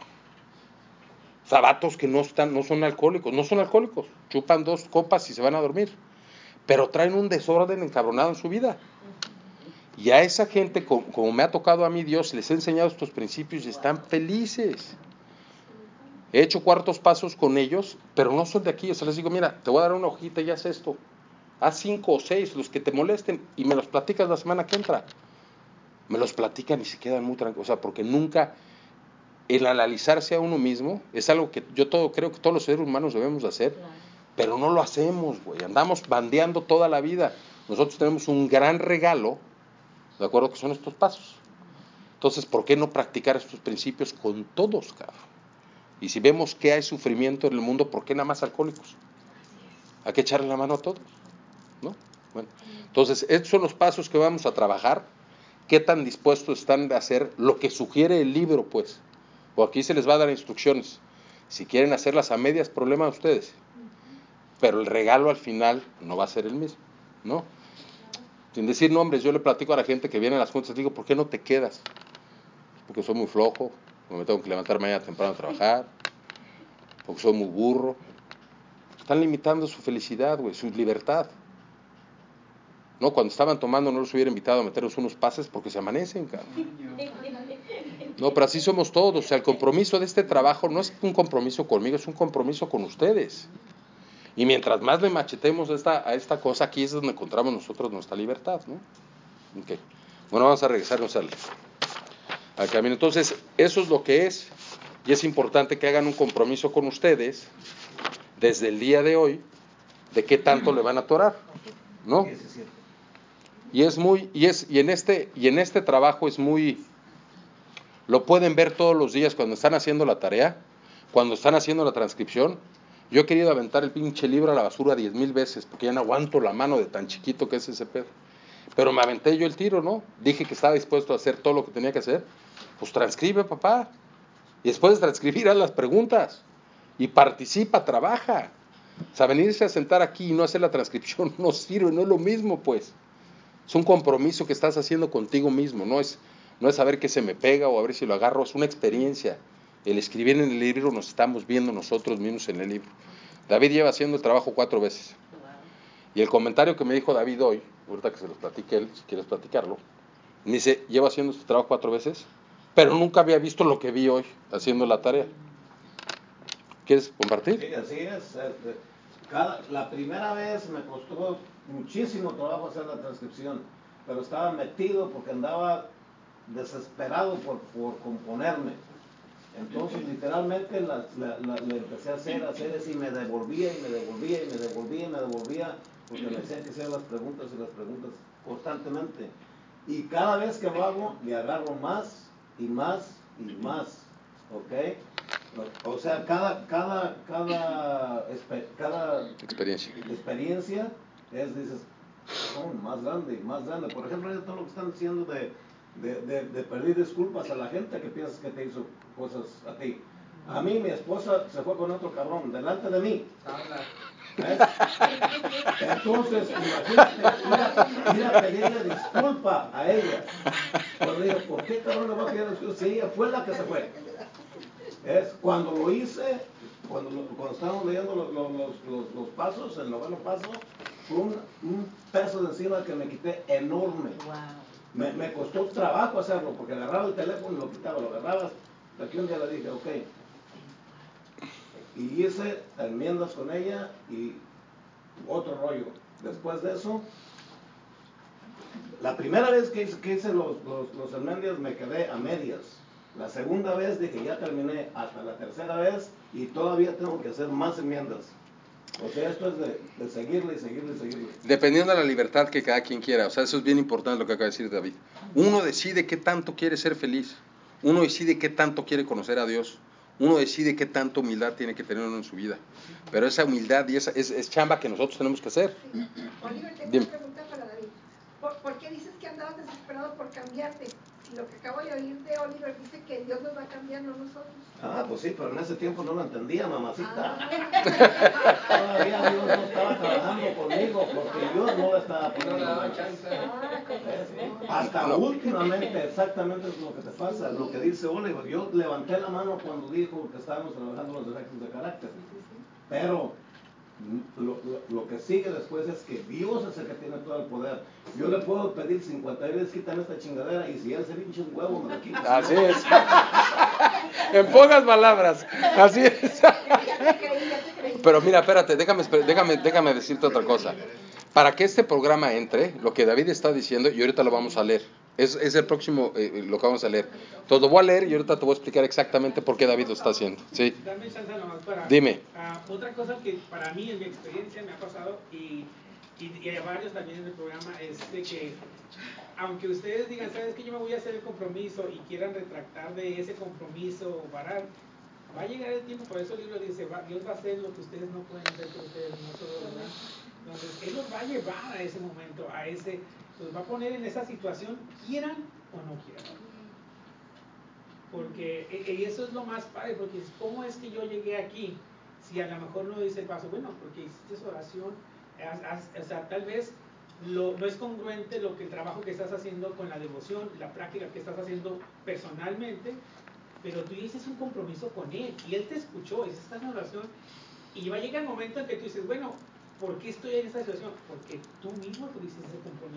Vatos que no son alcohólicos, chupan 2 copas y se van a dormir, pero traen un desorden encabronado en su vida. Y a esa gente, como me ha tocado a mí Dios, les he enseñado estos principios y están felices. He hecho cuartos pasos con ellos, pero no son de aquí. O sea, les digo, mira, te voy a dar una hojita y haz esto. Haz 5 o 6, los que te molesten, y me los platicas la semana que entra. Me los platican y se quedan muy tranquilos. O sea, porque nunca, el analizarse a uno mismo, es algo que yo creo que todos los seres humanos debemos hacer, pero no lo hacemos, güey. Andamos bandeando toda la vida. Nosotros tenemos un gran regalo, ¿de acuerdo? Que son estos pasos. Entonces, ¿por qué no practicar estos principios con todos, cabrón? Y si vemos que hay sufrimiento en el mundo, ¿por qué nada más alcohólicos? Hay que echarle la mano a todos, ¿no? Bueno, entonces, estos son los pasos que vamos a trabajar. ¿Qué tan dispuestos están a hacer lo que sugiere el libro, pues? O aquí se les va a dar instrucciones. Si quieren hacerlas a medias, problema de ustedes. Pero el regalo al final no va a ser el mismo, ¿no? Sin decir nombres, yo le platico a la gente que viene a las juntas, digo, ¿por qué no te quedas? Porque soy muy flojo, porque me tengo que levantar mañana temprano a trabajar, porque soy muy burro. Están limitando su felicidad, güey, su libertad. No, cuando estaban tomando no los hubiera invitado a meternos unos pases porque se amanecen, cabrón. No, pero así somos todos. O sea, el compromiso de este trabajo no es un compromiso conmigo, es un compromiso con ustedes. Y mientras más le machetemos a esta cosa, aquí es donde encontramos nosotros nuestra libertad, ¿no? Okay. Bueno, vamos a regresarnos al camino. Entonces, eso es lo que es. Y es importante que hagan un compromiso con ustedes desde el día de hoy de qué tanto le van a atorar, ¿no? Y en este trabajo es muy, lo pueden ver todos los días cuando están haciendo la tarea, cuando están haciendo la transcripción. Yo he querido aventar el pinche libro a la basura 10,000 veces porque ya no aguanto la mano de tan chiquito que es ese pedo. Pero me aventé yo el tiro, ¿no? Dije que estaba dispuesto a hacer todo lo que tenía que hacer. Pues transcribe, papá. Y después de transcribir, haz las preguntas. Y participa, trabaja. O sea, venirse a sentar aquí y no hacer la transcripción no sirve, no es lo mismo, pues. Es un compromiso que estás haciendo contigo mismo, no es saber qué se me pega o a ver si lo agarro, es una experiencia. El escribir en el libro nos estamos viendo nosotros mismos en el libro. David lleva haciendo el trabajo 4 veces. Y el comentario que me dijo David hoy, ahorita que se los platique él, si quieres platicarlo, me dice, llevo haciendo este trabajo 4 veces, pero nunca había visto lo que vi hoy haciendo la tarea. ¿Quieres compartir? Sí, así es. La primera vez me costó muchísimo trabajo hacer la transcripción, pero estaba metido porque andaba desesperado por componerme. Entonces, literalmente, le empecé a hacer y me devolvía, porque me decían que hacía las preguntas constantemente. Y cada vez que lo hago, le agarro más y más y más, ¿ok? O sea, cada experiencia dices, oh, más grande. Por ejemplo, todo lo que están diciendo de pedir disculpas a la gente que piensas que te hizo cosas a ti. A mí, mi esposa se fue con otro cabrón, delante de mí. Entonces, imagínate, ir a pedirle disculpa a ella. Cuando digo, ¿por qué cabrón le voy a pedir disculpas si ella fue la que se fue? Cuando lo hice, cuando estábamos leyendo los pasos, el noveno paso, fue un peso de encima que me quité enorme. Wow. Me costó trabajo hacerlo, porque agarraba el teléfono y lo quitaba, lo agarrabas. Aquí un día le dije, ok. Y hice enmiendas con ella y otro rollo. Después de eso, la primera vez que hice los enmiendas me quedé a medias. La segunda vez dije, ya terminé, hasta la tercera vez, y todavía tengo que hacer más enmiendas. O sea, esto es de seguirle. Dependiendo de la libertad que cada quien quiera. O sea, eso es bien importante lo que acaba de decir David. Uno decide qué tanto quiere ser feliz. Uno decide qué tanto quiere conocer a Dios. Uno decide qué tanta humildad tiene que tener uno en su vida. Pero esa humildad y esa es chamba que nosotros tenemos que hacer. Sí. Oliver, tengo una pregunta para David. ¿Por qué dices que andabas desesperado por cambiarte? Si lo que acabo de oír de Oliver dice que Dios nos va cambiando a nosotros. Pues sí, pero en ese tiempo no lo entendía, mamacita. Todavía Dios no estaba trabajando conmigo porque yo no le estaba poniendo chance. Hasta últimamente, exactamente es lo que te pasa, lo que dice Oliver. Yo levanté la mano cuando dijo que estábamos trabajando los defectos de carácter. Pero lo que sigue después es que Dios es el que tiene todo el poder. Yo le puedo pedir 50 veces, quítame esta chingadera, y si él se pinche un huevo, me la quita. Así es. En pocas palabras, así es. Pero mira, espérate, déjame decirte otra cosa. Para que este programa entre, lo que David está diciendo, y ahorita lo vamos a leer, es el próximo, lo que vamos a leer. Entonces lo voy a leer y ahorita te voy a explicar exactamente por qué David lo está haciendo. ¿Sí? Dame chance nomás para... Dime. Otra cosa que para mí, en mi experiencia, me ha pasado, y a varios también en el programa, es de que aunque ustedes digan, ¿sabes qué? Yo me voy a hacer el compromiso y quieran retractar de ese compromiso o parar, va a llegar el tiempo, por eso el libro dice, Dios va a hacer lo que ustedes no pueden hacer por ustedes, no solo, ¿verdad? Entonces, Él los va a llevar a ese momento, los va a poner en esa situación, quieran o no quieran. Porque, y eso es lo más padre, porque ¿cómo es que yo llegué aquí? Si a lo mejor no dice el paso, bueno, porque hiciste oración, o sea, tal vez no es congruente el trabajo que estás haciendo con la devoción, la práctica que estás haciendo personalmente, pero tú hiciste un compromiso con Él, y Él te escuchó, hiciste una oración, y va a llegar el momento en que tú dices, bueno, ¿por qué estoy en esta situación? Porque tú mismo tuviste ese compromiso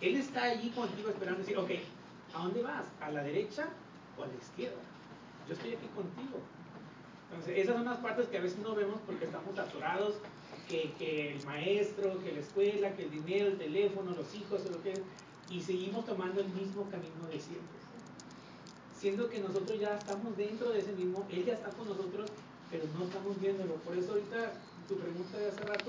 Él está allí contigo esperando decir, ok, ¿a dónde vas? ¿A la derecha o a la izquierda? Yo estoy aquí contigo. Entonces, esas son las partes que a veces no vemos porque estamos atorados, que el maestro, que la escuela, que el dinero, el teléfono, los hijos, o lo que es, y seguimos tomando el mismo camino de siempre. Siendo que nosotros ya estamos dentro de ese mismo, Él ya está con nosotros, pero no estamos viéndolo. Por eso ahorita, tu pregunta de hace rato,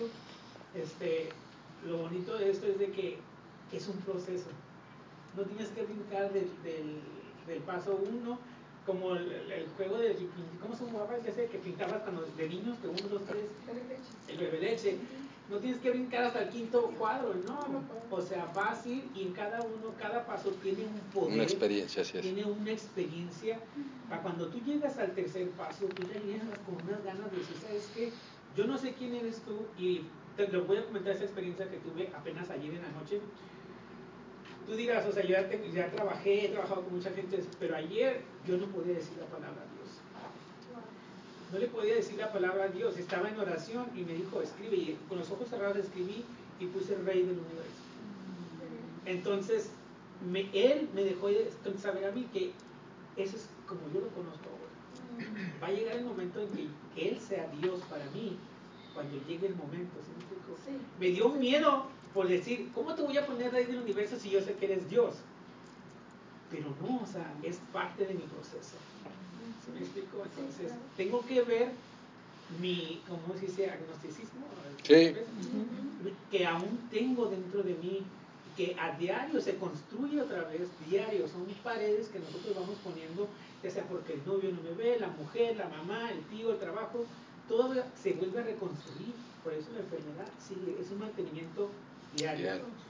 lo bonito de esto es de que es un proceso. No tienes que brincar del paso 1, como el juego de, ¿cómo se jugaba ese que pintabas cuando de niños? Que 1, 2, 3, el bebé leche. No tienes que brincar hasta el quinto cuadro, no. O sea, vas a ir y en cada paso tiene un poder. Una experiencia, así es. Tiene una experiencia. Para cuando tú llegas al tercer paso, tú ya llegas con unas ganas de decir, ¿sabes qué? Yo no sé quién eres tú y te lo voy a comentar esa experiencia que tuve apenas ayer en la noche. Tú dirás, o sea, yo ya he trabajado con mucha gente, pero ayer yo no podía decir la palabra Dios. No le podía decir la palabra a Dios. Estaba en oración y me dijo, escribe. Y con los ojos cerrados escribí y puse Rey del Universo. Entonces, Él me dejó saber a mí que eso es como yo lo conozco ahora. Va a llegar el momento en que Él sea Dios para mí, cuando llegue el momento. ¿Sí? Me dio miedo por decir, ¿cómo te voy a poner Rey del Universo si yo sé que eres Dios? Pero no, o sea, es parte de mi proceso. ¿Sí me explico? Entonces, tengo que ver ¿cómo se dice? Agnosticismo. Sí. Que aún tengo dentro de mí, que a diario se construye otra vez, diario, son paredes que nosotros vamos poniendo, ya sea porque el novio no me ve, la mujer, la mamá, el tío, el trabajo, todo se vuelve a reconstruir. Por eso la enfermedad sigue, es un mantenimiento diario.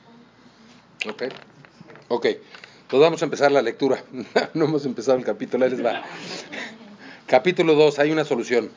Ok, pues vamos a empezar la lectura. No hemos empezado el capítulo, ahí les va. Capítulo 2, hay una solución.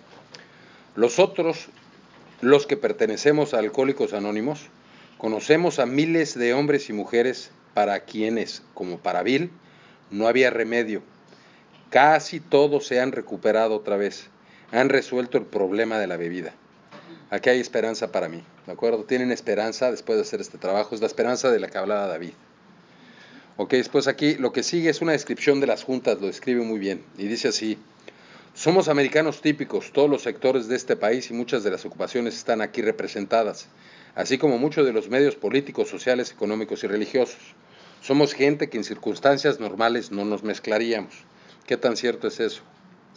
Los que pertenecemos a Alcohólicos Anónimos, conocemos a miles de hombres y mujeres para quienes, como para Bill, no había remedio. Casi todos se han recuperado otra vez, han resuelto el problema de la bebida. Aquí hay esperanza para mí, ¿de acuerdo? Tienen esperanza después de hacer este trabajo, es la esperanza de la que hablaba David. Ok, después aquí lo que sigue es una descripción de las juntas, lo describe muy bien, y dice así: somos americanos típicos, todos los sectores de este país y muchas de las ocupaciones están aquí representadas, así como muchos de los medios políticos, sociales, económicos y religiosos. Somos gente que en circunstancias normales no nos mezclaríamos. ¿Qué tan cierto es eso?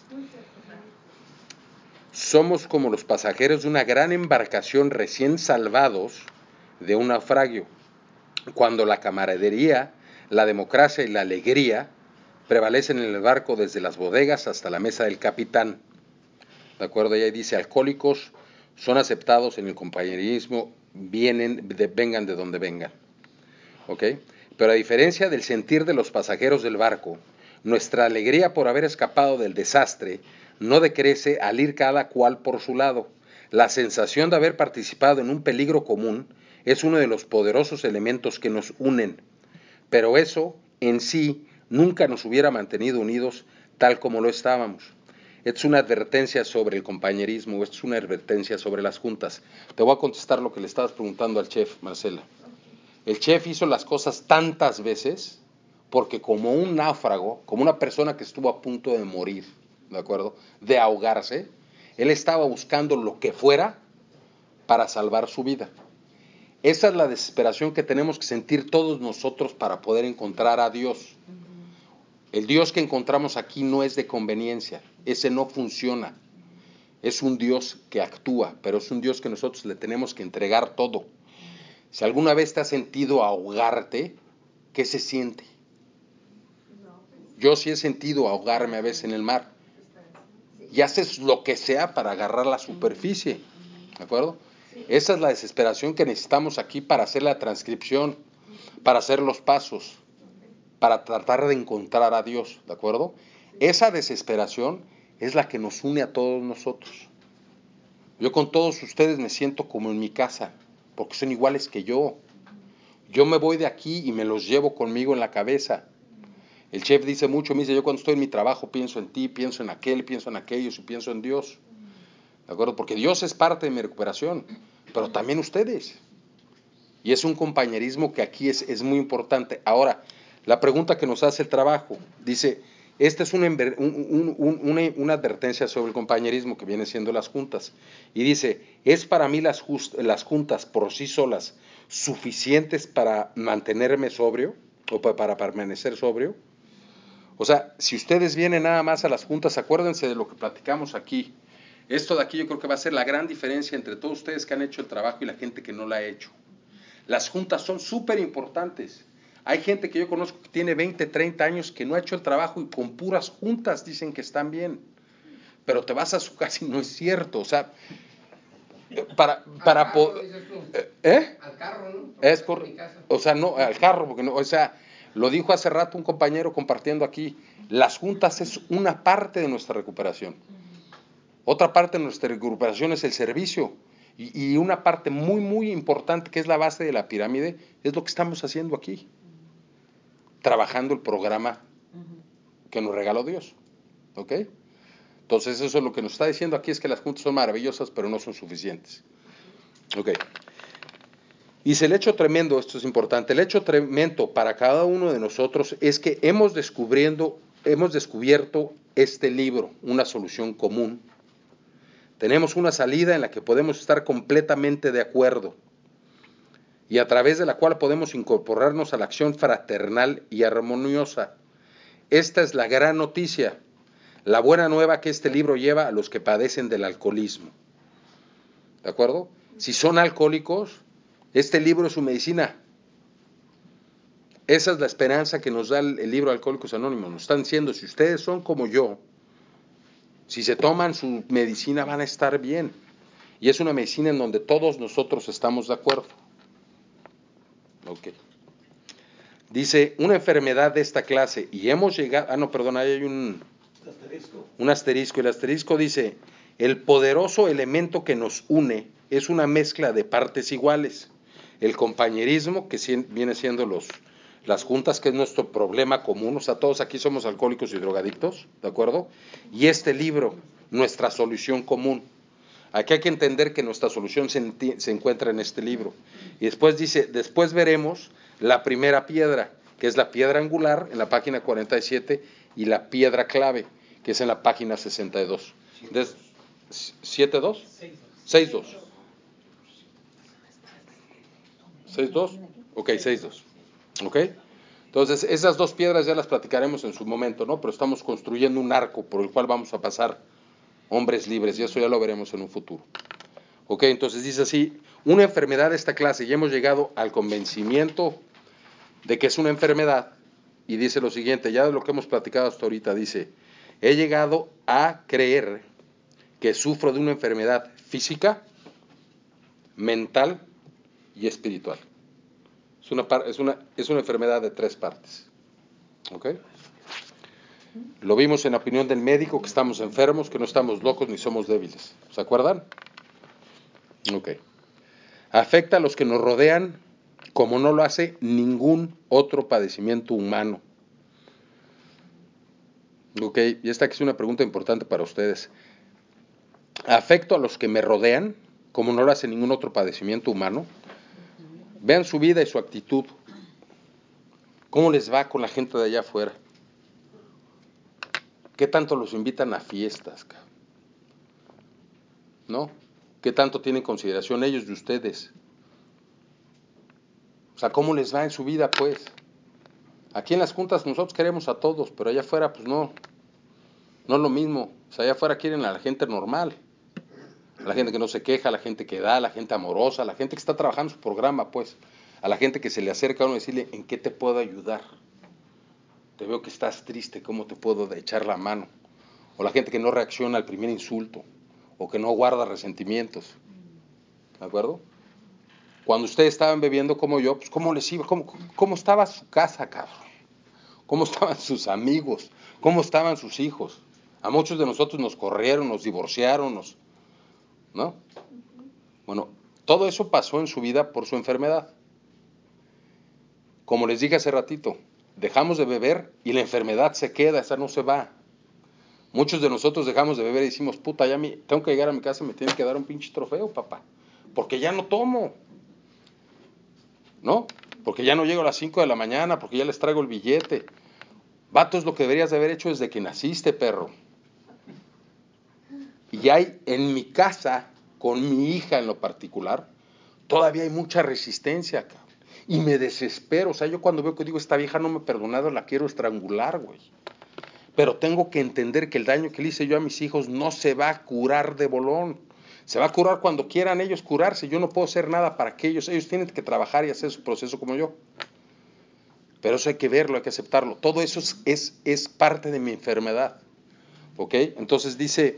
Somos como los pasajeros de una gran embarcación recién salvados de un naufragio, cuando la camaradería, la democracia y la alegría prevalecen en el barco desde las bodegas hasta la mesa del capitán. ¿De acuerdo? Y ahí dice, alcohólicos son aceptados en el compañerismo, vengan de donde vengan. ¿Ok? Pero a diferencia del sentir de los pasajeros del barco, nuestra alegría por haber escapado del desastre no decrece al ir cada cual por su lado. La sensación de haber participado en un peligro común es uno de los poderosos elementos que nos unen, pero eso en sí nunca nos hubiera mantenido unidos tal como lo estábamos. Es una advertencia sobre el compañerismo, es una advertencia sobre las juntas. Te voy a contestar lo que le estabas preguntando al chef, Marcela. El chef hizo las cosas tantas veces porque como un náufrago, como una persona que estuvo a punto de morir, ¿de acuerdo?, de ahogarse, él estaba buscando lo que fuera para salvar su vida. Esa es la desesperación que tenemos que sentir todos nosotros para poder encontrar a Dios. El Dios que encontramos aquí no es de conveniencia, ese no funciona. Es un Dios que actúa, pero es un Dios que nosotros le tenemos que entregar todo. Si alguna vez te has sentido ahogarte, ¿qué se siente? Yo sí he sentido ahogarme a veces en el mar. Y haces lo que sea para agarrar la superficie, ¿de acuerdo? Esa es la desesperación que necesitamos aquí para hacer la transcripción, para hacer los pasos, para tratar de encontrar a Dios, ¿de acuerdo? Esa desesperación es la que nos une a todos nosotros. Yo con todos ustedes me siento como en mi casa, porque son iguales que yo. Yo me voy de aquí y me los llevo conmigo en la cabeza. El chef dice mucho, me dice, yo cuando estoy en mi trabajo pienso en ti, pienso en aquel, pienso en aquellos y pienso en Dios. ¿De acuerdo? Porque Dios es parte de mi recuperación, pero también ustedes. Y es un compañerismo que aquí es muy importante. Ahora, la pregunta que nos hace el trabajo, dice, esta es una advertencia sobre el compañerismo que viene siendo las juntas. Y dice, ¿es para mí las juntas por sí solas suficientes para mantenerme sobrio o para permanecer sobrio? O sea, si ustedes vienen nada más a las juntas, acuérdense de lo que platicamos aquí. Esto de aquí yo creo que va a ser la gran diferencia entre todos ustedes que han hecho el trabajo y la gente que no la ha hecho. Las juntas son súper importantes. Hay gente que yo conozco que tiene 20, 30 años que no ha hecho el trabajo y con puras juntas dicen que están bien. Pero te vas a su casa y no es cierto. O sea, para poder... Al carro, ¿no? Es o sea, no, al carro, porque no, o sea, lo dijo hace rato un compañero compartiendo aquí, las juntas es una parte de nuestra recuperación. Otra parte de nuestra recuperación es el servicio. Y una parte muy, muy importante, que es la base de la pirámide, es lo que estamos haciendo aquí. Trabajando el programa que nos regaló Dios. ¿Ok? Entonces, eso es lo que nos está diciendo aquí, es que las juntas son maravillosas, pero no son suficientes. Ok. Dice, el hecho tremendo, esto es importante, el hecho tremendo para cada uno de nosotros es que hemos descubierto este libro, una solución común. Tenemos una salida en la que podemos estar completamente de acuerdo y a través de la cual podemos incorporarnos a la acción fraternal y armoniosa. Esta es la gran noticia, la buena nueva que este libro lleva a los que padecen del alcoholismo. ¿De acuerdo? Si son alcohólicos, este libro es su medicina. Esa es la esperanza que nos da el libro Alcohólicos Anónimos. Nos están diciendo, si ustedes son como yo, si se toman su medicina van a estar bien. Y es una medicina en donde todos nosotros estamos de acuerdo. Ok. Dice, una enfermedad de esta clase, y hemos llegado... no, perdón, ahí hay un asterisco. El asterisco dice, el poderoso elemento que nos une es una mezcla de partes iguales. El compañerismo, que viene siendo las juntas, que es nuestro problema común, o sea, todos aquí somos alcohólicos y drogadictos, ¿de acuerdo? Y este libro, nuestra solución común. Aquí hay que entender que nuestra solución se encuentra en este libro. Y después dice, después veremos la primera piedra, que es la piedra angular, en la página 47, y la piedra clave, que es en la página 62. ¿7-2? 6-2. 6-2. Ok, 6-2. ¿Ok? Entonces, esas dos piedras ya las platicaremos en su momento, ¿no? Pero estamos construyendo un arco por el cual vamos a pasar hombres libres, y eso ya lo veremos en un futuro. Ok, entonces dice así, una enfermedad de esta clase, y hemos llegado al convencimiento de que es una enfermedad, y dice lo siguiente, ya de lo que hemos platicado hasta ahorita, dice, he llegado a creer que sufro de una enfermedad física, mental y espiritual. Es una enfermedad de 3 partes. ¿Ok? Lo vimos en la opinión del médico, que estamos enfermos, que no estamos locos ni somos débiles. ¿Se acuerdan? Ok. Afecta a los que nos rodean como no lo hace ningún otro padecimiento humano. Ok, y esta aquí es una pregunta importante para ustedes. Afecto a los que me rodean como no lo hace ningún otro padecimiento humano. Vean su vida y su actitud. ¿Cómo les va con la gente de allá afuera? ¿Qué tanto los invitan a fiestas? ¿No? ¿Qué tanto tienen consideración ellos de ustedes? O sea, ¿cómo les va en su vida, pues? Aquí en las juntas nosotros queremos a todos, pero allá afuera, pues no es lo mismo. O sea, allá afuera quieren a la gente normal, a la gente que no se queja, a la gente que da, a la gente amorosa, a la gente que está trabajando su programa, pues, a la gente que se le acerca a uno y decirle, ¿en qué te puedo ayudar? Te veo que estás triste, ¿cómo te puedo echar la mano? O la gente que no reacciona al primer insulto, o que no guarda resentimientos. ¿De acuerdo? Cuando ustedes estaban bebiendo como yo, pues ¿cómo les iba? ¿Cómo estaba su casa, cabrón? ¿Cómo estaban sus amigos? ¿Cómo estaban sus hijos? A muchos de nosotros nos corrieron, nos divorciaron, ¿no? Bueno, todo eso pasó en su vida por su enfermedad. Como les dije hace ratito, dejamos de beber y la enfermedad se queda, esa no se va. Muchos de nosotros dejamos de beber y decimos, puta, ya tengo que llegar a mi casa y me tienen que dar un pinche trofeo, papá, porque ya no tomo. ¿no? Porque ya no llego a las 5 de la mañana, porque ya les traigo el billete. Vato, es lo que deberías de haber hecho desde que naciste, perro. Y hay en mi casa, con mi hija en lo particular, todavía hay mucha resistencia, cabrón. Y me desespero. O sea, yo cuando veo que digo, esta vieja no me ha perdonado, la quiero estrangular, güey. Pero tengo que entender que el daño que le hice yo a mis hijos no se va a curar de bolón. Se va a curar cuando quieran ellos curarse. Yo no puedo hacer nada para que ellos tienen que trabajar y hacer su proceso como yo. Pero eso hay que verlo, hay que aceptarlo. Todo eso es parte de mi enfermedad. ¿Ok? Entonces dice,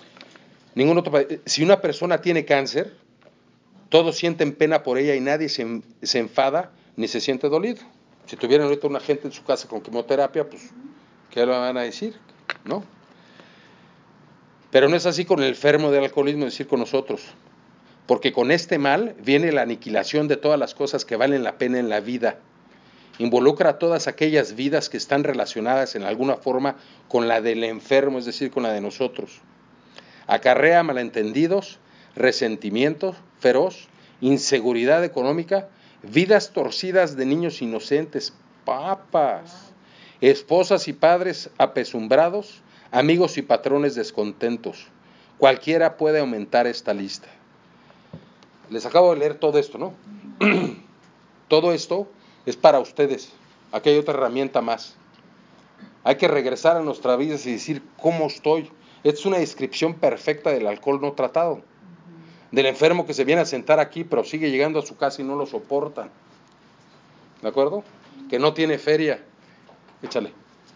si una persona tiene cáncer, todos sienten pena por ella y nadie se enfada ni se siente dolido. Si tuvieran ahorita una gente en su casa con quimioterapia, pues, ¿qué le van a decir? ¿No? Pero no es así con el enfermo del alcoholismo, es decir, con nosotros. Porque con este mal viene la aniquilación de todas las cosas que valen la pena en la vida. Involucra a todas aquellas vidas que están relacionadas en alguna forma con la del enfermo, es decir, con la de nosotros. Acarrea malentendidos, resentimiento feroz, inseguridad económica, vidas torcidas de niños inocentes, papas, esposas y padres apesumbrados, amigos y patrones descontentos. Cualquiera puede aumentar esta lista. Les acabo de leer todo esto, ¿no? Todo esto es para ustedes. Aquí hay otra herramienta más. Hay que regresar a nuestra vida y decir cómo estoy. Esta es una descripción perfecta del alcohol no tratado. Del enfermo que se viene a sentar aquí, pero sigue llegando a su casa y no lo soportan. ¿De acuerdo? Que no tiene feria. Échale.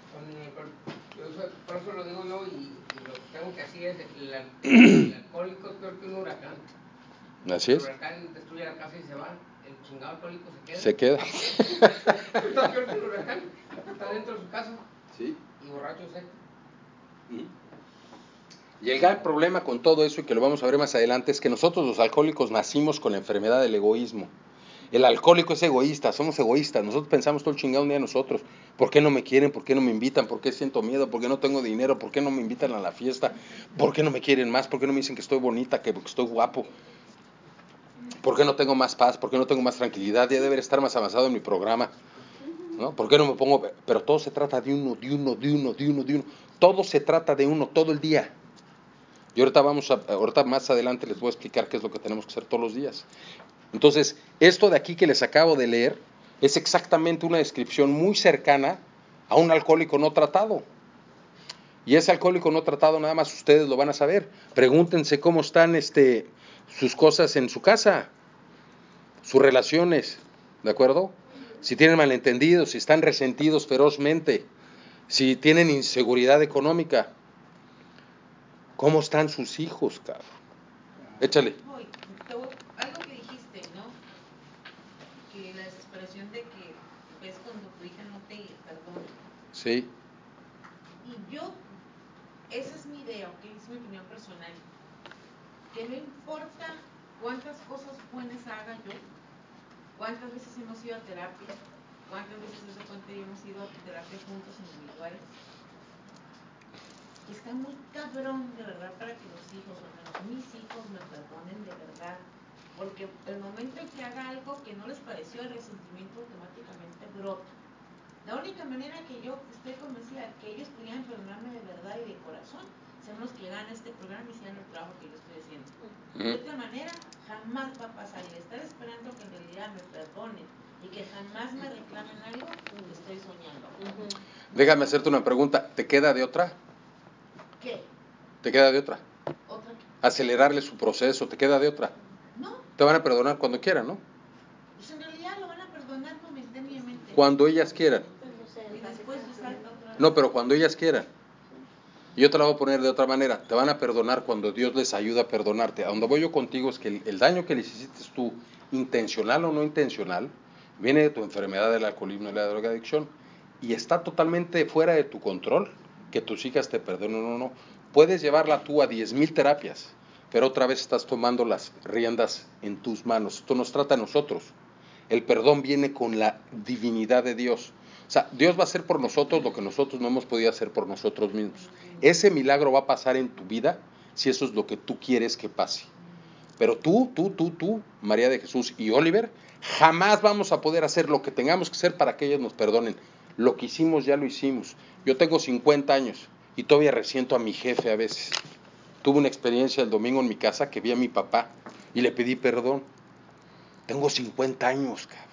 Por eso lo digo yo y lo que tengo que decir es el alcohólico es peor que un huracán. Así es. El huracán destruye la casa y se va. El chingado alcohólico se queda. Se queda. Está peor que el huracán. Está dentro de su casa. Sí. Y borracho seco. Y el gran problema con todo eso, y que lo vamos a ver más adelante, es que nosotros los alcohólicos nacimos con la enfermedad del egoísmo. El alcohólico es egoísta, somos egoístas, nosotros pensamos todo el chingado un día nosotros. ¿Por qué no me quieren? ¿Por qué no me invitan? ¿Por qué siento miedo? ¿Por qué no tengo dinero? ¿Por qué no me invitan a la fiesta? ¿Por qué no me quieren más? ¿Por qué no me dicen que estoy bonita, que estoy guapo? ¿Por qué no tengo más paz? ¿Por qué no tengo más tranquilidad? Ya debería estar más avanzado en mi programa, ¿no? ¿Por qué no me pongo? Pero todo se trata de uno. Todo se trata de uno, todo el día. Y ahorita más adelante les voy a explicar qué es lo que tenemos que hacer todos los días. Entonces, esto de aquí que les acabo de leer es exactamente una descripción muy cercana a un alcohólico no tratado. Y ese alcohólico no tratado nada más ustedes lo van a saber. Pregúntense cómo están sus cosas en su casa, sus relaciones, ¿de acuerdo? Si tienen malentendidos, si están resentidos ferozmente, si tienen inseguridad económica. ¿Cómo están sus hijos, cabrón? Échale. Algo que dijiste, ¿no? Que la desesperación de que ves cuando tu hija no te perdona. Sí. Y esa es mi idea, ¿ok? Es mi opinión personal. Que no importa cuántas cosas buenas haga yo, cuántas veces hemos ido a terapia, cuántas veces desde cuenta hemos ido a terapia juntos individuales. Está muy cabrón de verdad para que los hijos, o al menos mis hijos, me perdonen de verdad. Porque el momento en que haga algo que no les pareció, el resentimiento automáticamente brota. La única manera que yo estoy convencida de que ellos pudieran perdonarme de verdad y de corazón son los que hagan este programa y sean el trabajo que yo estoy haciendo. De otra manera, jamás va a pasar. Y estar esperando que en realidad me perdonen y que jamás me reclamen algo, estoy soñando. Déjame hacerte una pregunta. ¿Te queda de otra? ¿Qué? ¿Te queda de otra? ¿Otra qué? Acelerarle su proceso. ¿Te queda de otra? No. Te van a perdonar cuando quieran, ¿no? Pues en realidad lo van a perdonar momentáneamente. Cuando ellas quieran. Y después resalta otra vez. No, pero cuando ellas quieran. Yo te la voy a poner de otra manera. Te van a perdonar cuando Dios les ayuda a perdonarte. A donde voy yo contigo es que el daño que les hiciste tú, intencional o no intencional, viene de tu enfermedad del alcoholismo y la drogadicción. Y está totalmente fuera de tu control que tus hijas te perdonen o no. Puedes llevarla tú a 10,000 terapias, pero otra vez estás tomando las riendas en tus manos. Esto nos trata a nosotros. El perdón viene con la divinidad de Dios. O sea, Dios va a hacer por nosotros lo que nosotros no hemos podido hacer por nosotros mismos. Ese milagro va a pasar en tu vida si eso es lo que tú quieres que pase. Pero tú, María de Jesús y Oliver, jamás vamos a poder hacer lo que tengamos que hacer para que ellos nos perdonen. Lo que hicimos ya lo hicimos. Yo tengo 50 años y todavía resiento a mi jefe a veces. Tuve una experiencia el domingo en mi casa que vi a mi papá y le pedí perdón. Tengo 50 años, cabrón.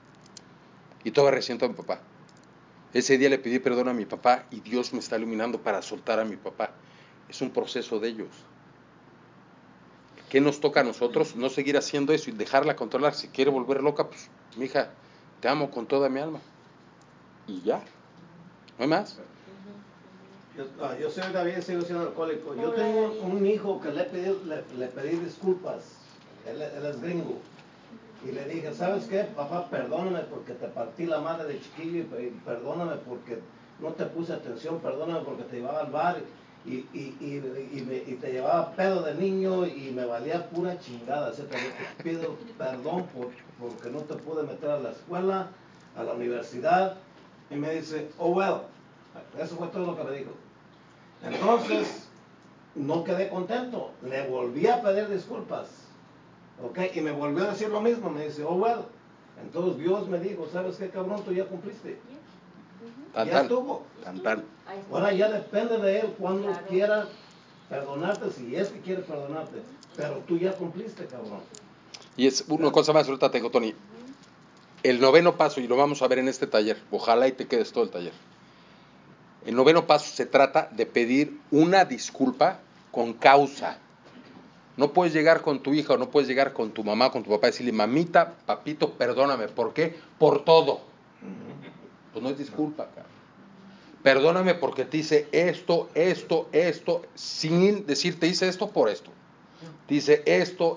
Y todavía resiento a mi papá. Ese día le pedí perdón a mi papá y Dios me está iluminando para soltar a mi papá. Es un proceso de ellos. ¿Qué nos toca a nosotros? No seguir haciendo eso y dejarla controlar. Si quiere volver loca, pues, mija, te amo con toda mi alma. Y ya. No hay más. Yo soy David, sigo siendo alcohólico. Yo tengo un hijo que le pedí disculpas. Él es gringo. Y le dije, ¿sabes qué, papá? Perdóname porque te partí la madre de chiquillo y perdóname porque no te puse atención, perdóname porque te llevaba al bar y te llevaba pedo de niño y me valía pura chingada. Así que te pido perdón porque no te pude meter a la escuela, a la universidad. Y me dice, oh well. Eso fue todo lo que me dijo. Entonces, no quedé contento. Le volví a pedir disculpas. ¿Ok? Y me volvió a decir lo mismo. Me dice, oh well. Entonces Dios me dijo, ¿sabes qué, cabrón? Tú ya cumpliste. Ya estuvo. Ahora ya depende de Él cuando quiera perdonarte, si es que quiere perdonarte. Pero tú ya cumpliste, cabrón. Y es una cosa más, ahorita tengo, Tony. El 9º paso, y lo vamos a ver en este taller. Ojalá y te quedes todo el taller. El 9º paso se trata de pedir una disculpa con causa. No puedes llegar con tu hija o no puedes llegar con tu mamá, con tu papá y decirle, mamita, papito, perdóname. ¿Por qué? Por todo. Pues no es disculpa, cabrón. Perdóname porque te hice esto, sin decirte hice esto por esto. Te hice esto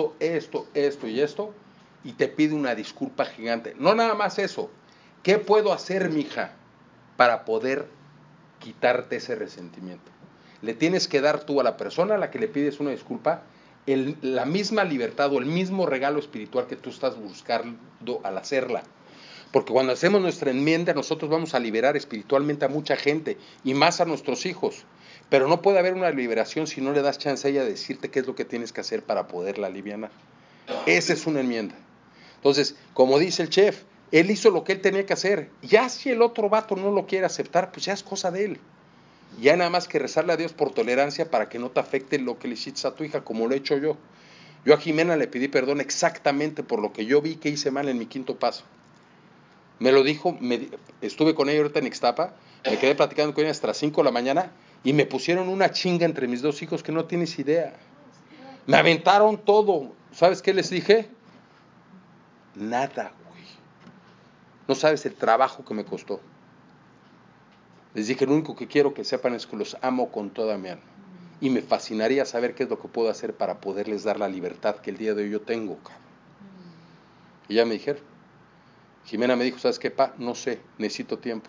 y esto, y te pide una disculpa gigante. No nada más eso. ¿Qué puedo hacer, mija, para poder quitarte ese resentimiento? Le tienes que dar tú a la persona a la que le pides una disculpa la misma libertad o el mismo regalo espiritual que tú estás buscando al hacerla. Porque cuando hacemos nuestra enmienda, nosotros vamos a liberar espiritualmente a mucha gente y más a nuestros hijos. Pero no puede haber una liberación si no le das chance a ella de decirte qué es lo que tienes que hacer para poderla aliviar. Esa es una enmienda. Entonces, como dice el chef, él hizo lo que él tenía que hacer. Ya si el otro vato no lo quiere aceptar, pues ya es cosa de él. Ya nada más que rezarle a Dios por tolerancia para que no te afecte lo que le hiciste a tu hija, como lo he hecho yo. Yo a Jimena le pedí perdón exactamente por lo que yo vi que hice mal en mi 5º paso. Me lo dijo, estuve con ella ahorita en Ixtapa, me quedé platicando con ella hasta las 5 de la mañana y me pusieron una chinga entre mis 2 hijos que no tienes idea. Me aventaron todo. ¿Sabes qué les dije? Nada, güey. No sabes el trabajo que me costó. Les dije, lo único que quiero que sepan es que los amo con toda mi alma. Y me fascinaría saber qué es lo que puedo hacer para poderles dar la libertad que el día de hoy yo tengo, cabrón. Y ya me dijeron. Jimena me dijo, ¿sabes qué, pa? No sé, necesito tiempo.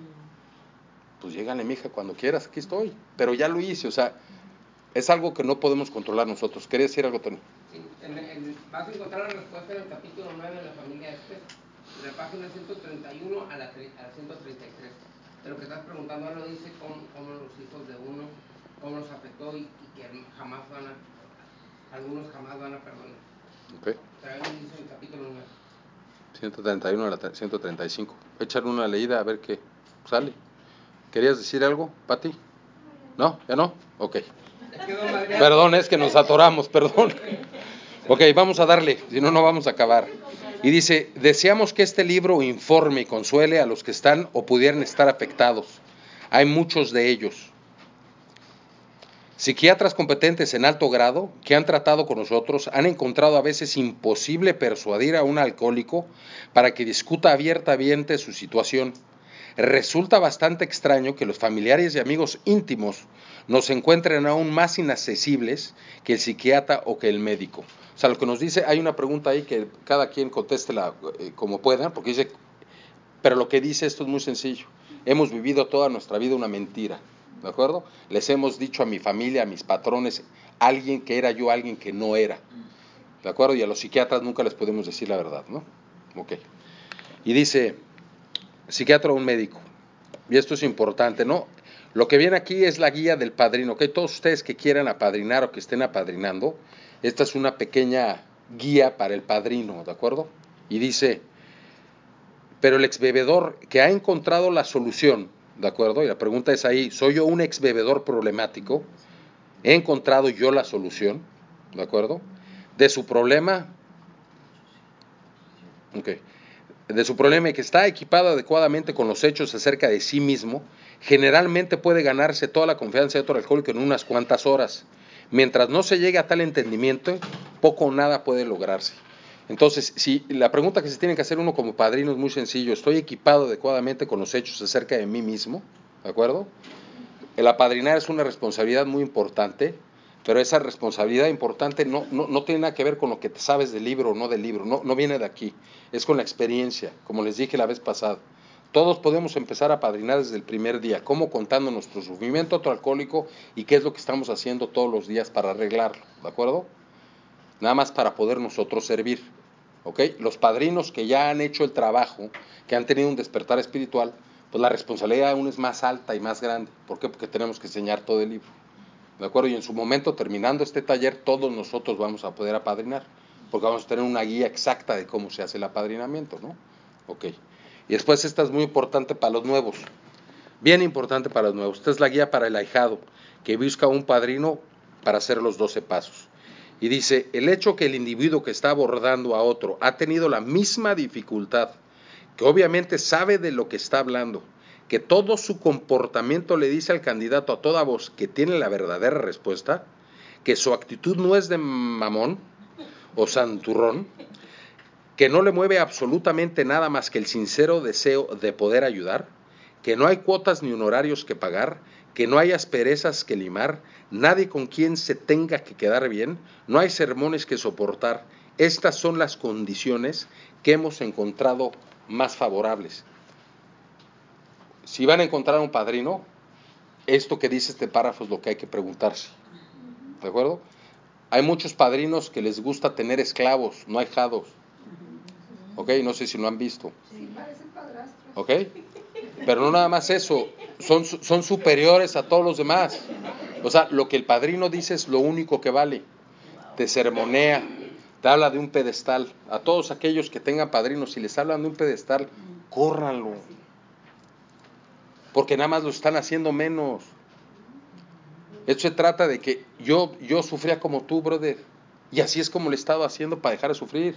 Pues llégale, mija, cuando quieras, aquí estoy. Pero ya lo hice, o sea, es algo que no podemos controlar nosotros. ¿Querías decir algo, Tony? Sí, vas a encontrar la respuesta en el capítulo 9 de la familia Estes, de la página 131 a la 133. De lo que estás preguntando, ahora lo dice cómo los hijos de uno, cómo los afectó y que jamás algunos jamás van a perdonar. Ok. Pero ahí dice en el capítulo 9. 131 a la 135. Échale una leída a ver qué sale. ¿Querías decir algo, Pati? ¿No? ¿Ya no? Ok. Perdón, es que nos atoramos, perdón. Ok, vamos a darle, si no, no vamos a acabar. Y dice, deseamos que este libro informe y consuele a los que están o pudieran estar afectados. Hay muchos de ellos. Psiquiatras competentes en alto grado que han tratado con nosotros han encontrado a veces imposible persuadir a un alcohólico para que discuta abiertamente su situación. Resulta bastante extraño que los familiares y amigos íntimos nos encuentren aún más inaccesibles que el psiquiatra o que el médico. O sea, lo que nos dice, hay una pregunta ahí que cada quien contéstela como pueda, porque dice, pero lo que dice esto es muy sencillo. Hemos vivido toda nuestra vida una mentira. ¿De acuerdo? Les hemos dicho a mi familia, a mis patrones, alguien que era yo, alguien que no era. ¿De acuerdo? Y a los psiquiatras nunca les podemos decir la verdad, ¿no? Ok. Y dice, psiquiatra o un médico, y esto es importante, ¿no? Lo que viene aquí es la guía del padrino, ¿ok? Todos ustedes que quieran apadrinar o que estén apadrinando, esta es una pequeña guía para el padrino, ¿de acuerdo? Y dice, pero el exbebedor que ha encontrado la solución, ¿de acuerdo? Y la pregunta es ahí, ¿soy yo un exbebedor problemático? ¿He encontrado yo la solución? ¿De acuerdo? De su problema, ok, de su problema y que está equipado adecuadamente con los hechos acerca de sí mismo, generalmente puede ganarse toda la confianza de otro alcohólico en unas cuantas horas. Mientras no se llegue a tal entendimiento, poco o nada puede lograrse. Entonces, si la pregunta que se tiene que hacer uno como padrino es muy sencillo, ¿estoy equipado adecuadamente con los hechos acerca de mí mismo? ¿De acuerdo? El apadrinar es una responsabilidad muy importante, pero esa responsabilidad importante no tiene nada que ver con lo que te sabes del libro o no del libro, no viene de aquí, es con la experiencia, como les dije la vez pasada. Todos podemos empezar a apadrinar desde el primer día, cómo contando nuestro sufrimiento a otro alcohólico y qué es lo que estamos haciendo todos los días para arreglarlo, ¿de acuerdo? Nada más para poder nosotros servir, ¿ok? Los padrinos que ya han hecho el trabajo, que han tenido un despertar espiritual, pues la responsabilidad aún es más alta y más grande. ¿Por qué? Porque tenemos que enseñar todo el libro, ¿de acuerdo? Y en su momento, terminando este taller, todos nosotros vamos a poder apadrinar, porque vamos a tener una guía exacta de cómo se hace el apadrinamiento, ¿no? Ok. Y después esta es muy importante para los nuevos, bien importante para los nuevos. Esta es la guía para el ahijado, que busca un padrino para hacer los 12 pasos. Y dice, el hecho que el individuo que está abordando a otro ha tenido la misma dificultad, que obviamente sabe de lo que está hablando, que todo su comportamiento le dice al candidato a toda voz que tiene la verdadera respuesta, que su actitud no es de mamón o santurrón, que no le mueve absolutamente nada más que el sincero deseo de poder ayudar, que no hay cuotas ni honorarios que pagar, que no hay asperezas que limar, nadie con quien se tenga que quedar bien, no hay sermones que soportar. Estas son las condiciones que hemos encontrado más favorables. Si van a encontrar un padrino, esto que dice este párrafo es lo que hay que preguntarse, ¿de acuerdo? Hay muchos padrinos que les gusta tener esclavos, no ahijados, ¿ok? No sé si lo han visto, Sí, parecen padrastros. ¿ok? Pero no nada más eso, son superiores a todos los demás. O sea, lo que el padrino dice es lo único que vale. Te sermonea, te habla de un pedestal. A todos aquellos que tengan padrinos, si les hablan de un pedestal, córranlo. Porque nada más lo están haciendo menos. Esto se trata de que yo sufría como tú, brother. Y así es como le he estado haciendo para dejar de sufrir.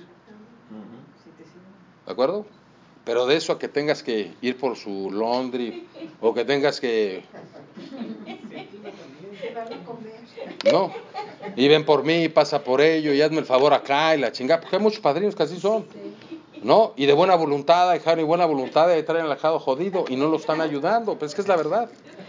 ¿De acuerdo? Pero de eso a que tengas que ir por su laundry o que tengas que... No. Y ven por mí, pasa por ello, y hazme el favor acá y la chingada. Porque hay muchos padrinos que así son. ¿No? Y de buena voluntad, y buena voluntad, y traen al ajado jodido y no lo están ayudando. Pues es que es la verdad.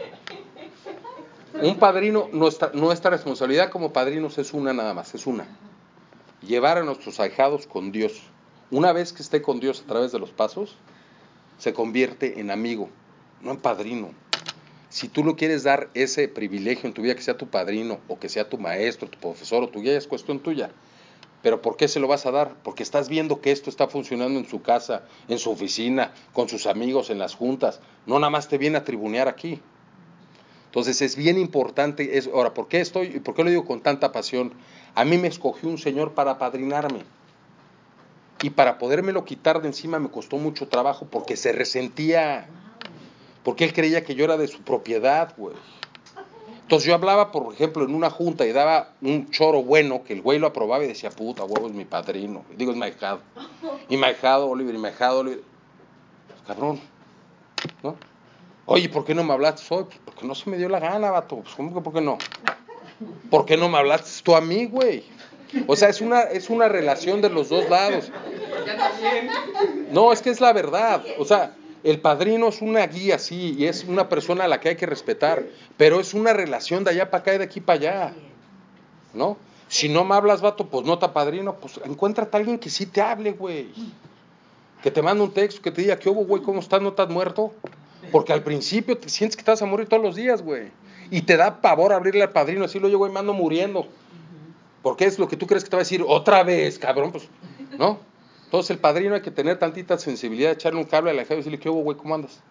Un padrino, nuestra responsabilidad como padrinos es una nada más, es una. Llevar a nuestros ahijados con Dios. Una vez que esté con Dios a través de los pasos, se convierte en amigo, no en padrino. Si tú lo quieres dar ese privilegio en tu vida, que sea tu padrino, o que sea tu maestro, tu profesor, o tu guía, es cuestión tuya. Pero ¿por qué se lo vas a dar? Porque estás viendo que esto está funcionando en su casa, en su oficina, con sus amigos, en las juntas. No nada más te viene a tribunear aquí. Entonces es bien importante eso. Ahora, ¿por qué lo digo con tanta pasión? A mí me escogió un señor para apadrinarme. Y para podérmelo quitar de encima me costó mucho trabajo porque se resentía. Porque él creía que yo era de su propiedad, güey. Entonces yo hablaba, por ejemplo, en una junta y daba un choro bueno, que el güey lo aprobaba y decía, puta, huevo, es mi padrino. Y digo, es mi ahijado. Y mi ahijado, Oliver, y mi ahijado, Oliver. Cabrón, ¿no? Oye, ¿por qué no me hablaste hoy? Pues porque no se me dio la gana, vato. Pues ¿cómo que por qué no? ¿Por qué no me hablaste tú a mí, güey? O sea, es una relación de los dos lados. No, es que es la verdad. O sea, el padrino es una guía, sí, y es una persona a la que hay que respetar, pero es una relación de allá para acá y de aquí para allá, ¿no? Si no me hablas, vato, pues no te apadrino, pues encuéntrate a alguien que sí te hable, güey. Que te mande un texto, que te diga, ¿qué hubo, güey? ¿Cómo estás? ¿No estás muerto? Porque al principio te sientes que te vas a morir todos los días, güey. Y te da pavor abrirle al padrino, decirle, oye, güey, me ando muriendo. Porque es lo que tú crees que te va a decir, otra vez, cabrón, pues, ¿no? Entonces el padrino hay que tener tantita sensibilidad, echarle un cable a la jefa y decirle, ¿qué hubo, güey? ¿Cómo andas?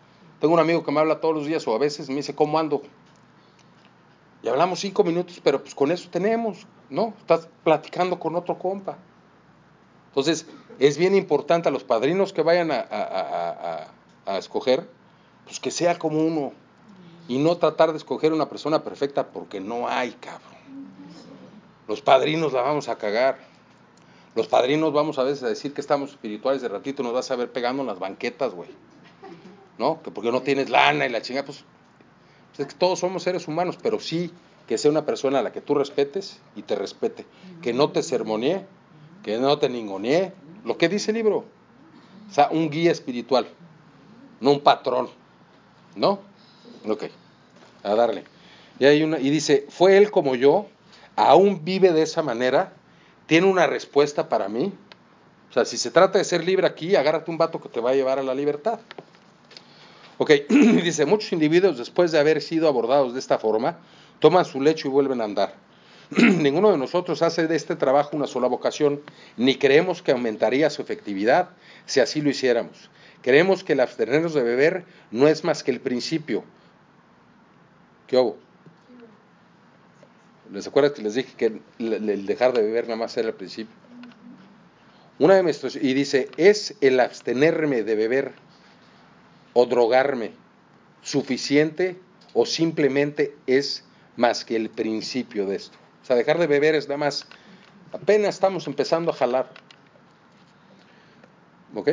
Tengo un amigo que me habla todos los días o a veces me dice, ¿cómo ando? Y hablamos 5 minutos, pero pues con eso tenemos, ¿no? Estás platicando con otro compa. Entonces, es bien importante a los padrinos que vayan a escoger, pues que sea como uno. Y no tratar de escoger una persona perfecta porque no hay, cabrón. Los padrinos la vamos a cagar. Los padrinos vamos a veces a decir que estamos espirituales, de ratito nos vas a ver pegando en las banquetas, güey. ¿No? Que porque no tienes lana y la chingada, pues es que todos somos seres humanos, pero sí que sea una persona a la que tú respetes y te respete. Que no te sermonee, que no te ningonee. Lo que dice el libro. O sea, un guía espiritual, no un patrón. ¿No? Ok, a darle. Y dice, fue él como yo, aún vive de esa manera, tiene una respuesta para mí. O sea, si se trata de ser libre aquí, agárrate un vato que te va a llevar a la libertad. Ok, dice, muchos individuos después de haber sido abordados de esta forma, toman su lecho y vuelven a andar. Ninguno de nosotros hace de este trabajo una sola vocación, ni creemos que aumentaría su efectividad si así lo hiciéramos. Creemos que el abstenernos de beber no es más que el principio. ¿Qué hubo? ¿Les acuerdas que les dije que el dejar de beber nada más era el principio? Y dice, ¿es el abstenerme de beber o drogarme suficiente o simplemente es más que el principio de esto? O sea, dejar de beber es nada más, apenas estamos empezando a jalar. ¿Ok?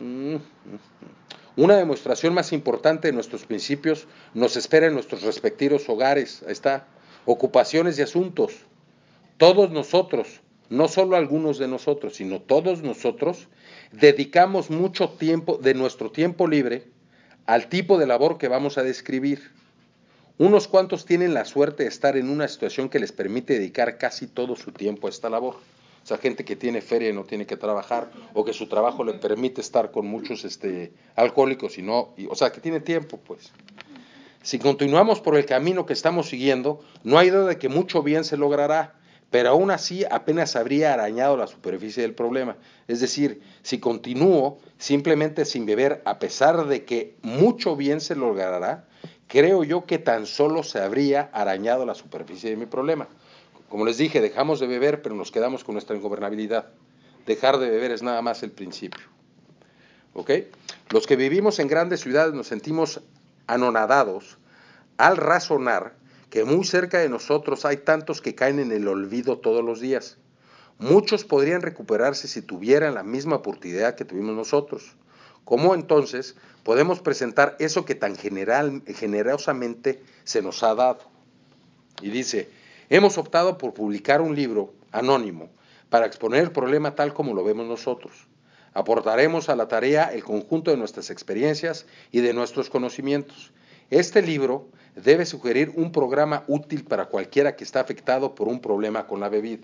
Una demostración más importante de nuestros principios nos espera en nuestros respectivos hogares. Ahí está. Ocupaciones y asuntos. Todos nosotros, no solo algunos de nosotros, sino todos nosotros, dedicamos mucho tiempo de nuestro tiempo libre al tipo de labor que vamos a describir. Unos cuantos tienen la suerte de estar en una situación que les permite dedicar casi todo su tiempo a esta labor. O sea, gente que tiene feria y no tiene que trabajar, o que su trabajo le permite estar con muchos alcohólicos, o sea, que tiene tiempo, pues. Si continuamos por el camino que estamos siguiendo, no hay duda de que mucho bien se logrará, pero aún así apenas habría arañado la superficie del problema. Es decir, si continúo simplemente sin beber, a pesar de que mucho bien se logrará, creo yo que tan solo se habría arañado la superficie de mi problema. Como les dije, dejamos de beber, pero nos quedamos con nuestra ingobernabilidad. Dejar de beber es nada más el principio. ¿Ok? Los que vivimos en grandes ciudades nos sentimos anonadados al razonar que muy cerca de nosotros hay tantos que caen en el olvido todos los días. Muchos podrían recuperarse si tuvieran la misma oportunidad que tuvimos nosotros. ¿Cómo entonces podemos presentar eso que tan generosamente se nos ha dado? Y dice, hemos optado por publicar un libro anónimo para exponer el problema tal como lo vemos nosotros. Aportaremos a la tarea el conjunto de nuestras experiencias y de nuestros conocimientos. Este libro debe sugerir un programa útil para cualquiera que está afectado por un problema con la bebida.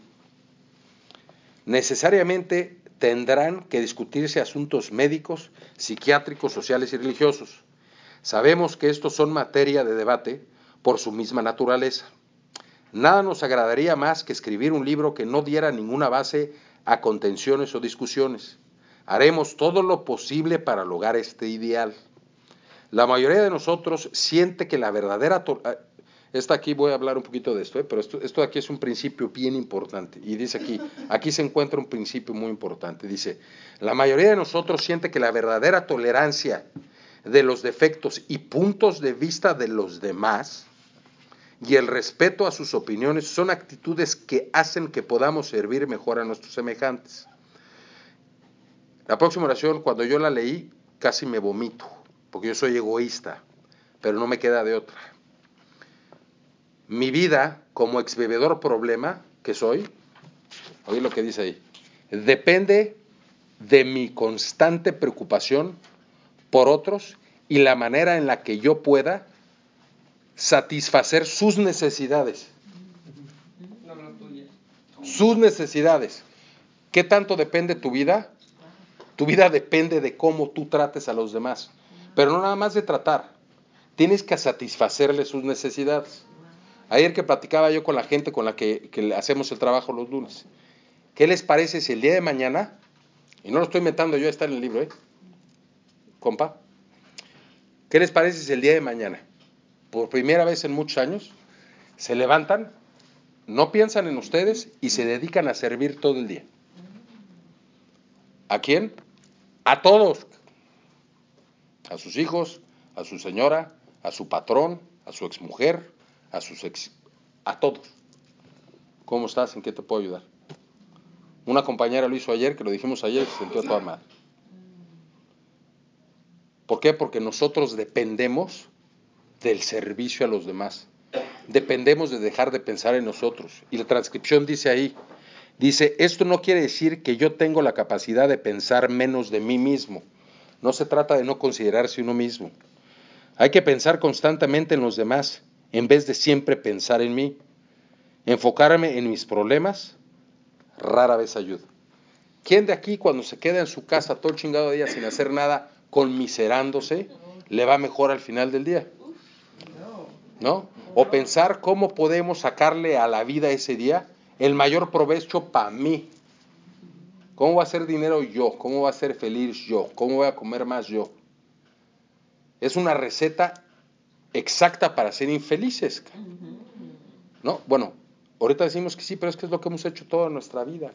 Necesariamente tendrán que discutirse asuntos médicos, psiquiátricos, sociales y religiosos. Sabemos que estos son materia de debate por su misma naturaleza. Nada nos agradaría más que escribir un libro que no diera ninguna base a contenciones o discusiones. Haremos todo lo posible para lograr este ideal. La mayoría de nosotros siente que la verdadera... aquí voy a hablar un poquito de esto, pero esto de aquí es un principio bien importante. Y dice aquí se encuentra un principio muy importante. Dice, la mayoría de nosotros siente que la verdadera tolerancia de los defectos y puntos de vista de los demás y el respeto a sus opiniones son actitudes que hacen que podamos servir mejor a nuestros semejantes. La próxima oración, cuando yo la leí, casi me vomito, porque yo soy egoísta, pero no me queda de otra. Mi vida, como exbebedor problema que soy, oí lo que dice ahí, depende de mi constante preocupación por otros y la manera en la que yo pueda satisfacer sus necesidades. Sus necesidades. ¿Qué tanto depende tu vida? Tu vida depende de cómo tú trates a los demás. Pero no nada más de tratar. Tienes que satisfacerles sus necesidades. Ayer que platicaba yo con la gente con la que hacemos el trabajo los lunes, ¿qué les parece si el día de mañana, y no lo estoy inventando yo, está en el libro, compa, ¿Qué les parece si el día de mañana, por primera vez en muchos años, se levantan, no piensan en ustedes y se dedican a servir todo el día? ¿A quién? A todos. A sus hijos, a su señora, a su patrón, a su exmujer, a todos. ¿Cómo estás? ¿En qué te puedo ayudar? Una compañera lo hizo ayer, que lo dijimos ayer, se sintió toda madre. ¿Por qué? Porque nosotros dependemos del servicio a los demás. Dependemos de dejar de pensar en nosotros. Y la transcripción dice ahí, dice, esto no quiere decir que yo tengo la capacidad de pensar menos de mí mismo. No se trata de no considerarse uno mismo. Hay que pensar constantemente en los demás, en vez de siempre pensar en mí. Enfocarme en mis problemas rara vez ayuda. ¿Quién de aquí cuando se queda en su casa todo el chingado día sin hacer nada, conmiserándose, le va mejor al final del día? ¿No? O pensar cómo podemos sacarle a la vida ese día el mayor provecho para mí. ¿Cómo voy a hacer dinero yo? ¿Cómo voy a ser feliz yo? ¿Cómo voy a comer más yo? Es una receta exacta para ser infelices. ¿No? Bueno, ahorita decimos que sí, pero es que es lo que hemos hecho toda nuestra vida.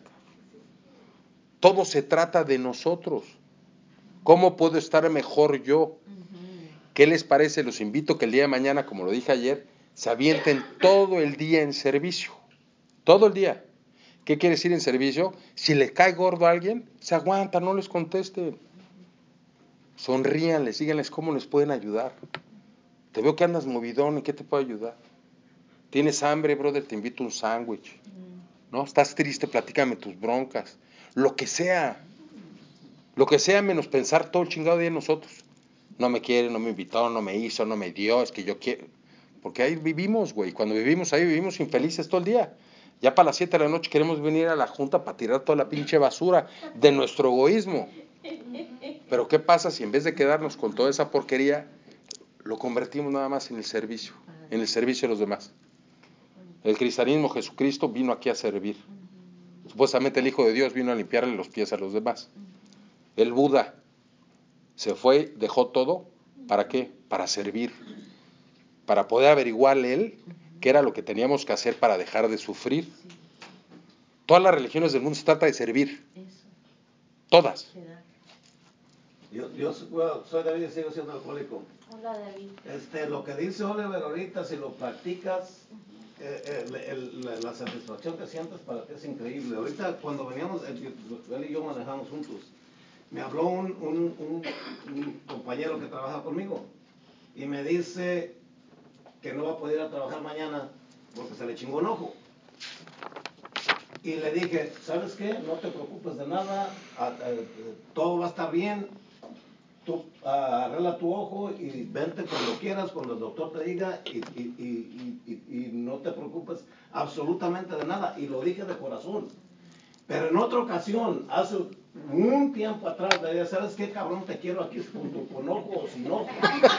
Todo se trata de nosotros. ¿Cómo puedo estar mejor yo? ¿Qué les parece? Los invito que el día de mañana, como lo dije ayer, se avienten todo el día en servicio. Todo el día. ¿Qué quiere decir en servicio? Si le cae gordo a alguien, se aguanta, no les contesten. Sonríanles, díganles cómo les pueden ayudar. Te veo que andas movidón, ¿en qué te puedo ayudar? ¿Tienes hambre, brother? Te invito a un sándwich. ¿No? ¿Estás triste? Platícame tus broncas. Lo que sea menos pensar todo el chingado día en nosotros. No me quiere, no me invitó, no me hizo, no me dio, es que yo quiero. Porque ahí vivimos, güey. Cuando vivimos ahí, vivimos infelices todo el día. Ya para las 7 de la noche queremos venir a la junta para tirar toda la pinche basura de nuestro egoísmo. Pero ¿qué pasa si en vez de quedarnos con toda esa porquería, lo convertimos nada más en el servicio de los demás? El cristianismo, Jesucristo vino aquí a servir. Supuestamente el Hijo de Dios vino a limpiarle los pies a los demás. El Buda se fue, dejó todo, ¿para qué? Para servir. Para poder averiguarle él qué era lo que teníamos que hacer para dejar de sufrir. Todas las religiones del mundo se trata de servir. Todas. Yo soy David y sigo siendo alcohólico. Hola, David. Lo que dice Oliver ahorita, si lo practicas, la satisfacción que sientes para ti es increíble. Ahorita cuando veníamos, él y yo manejamos juntos, me habló un compañero que trabaja conmigo y me dice que no va a poder ir a trabajar mañana porque se le chingó un ojo. Y le dije, ¿sabes qué? No te preocupes de nada, todo va a estar bien. Tú arregla tu ojo y vente cuando quieras, cuando el doctor te diga y no te preocupes absolutamente de nada. Y lo dije de corazón. Pero en otra ocasión, hace un tiempo atrás, le dije, ¿sabes qué, cabrón? Te quiero aquí con ojo o sin ojo.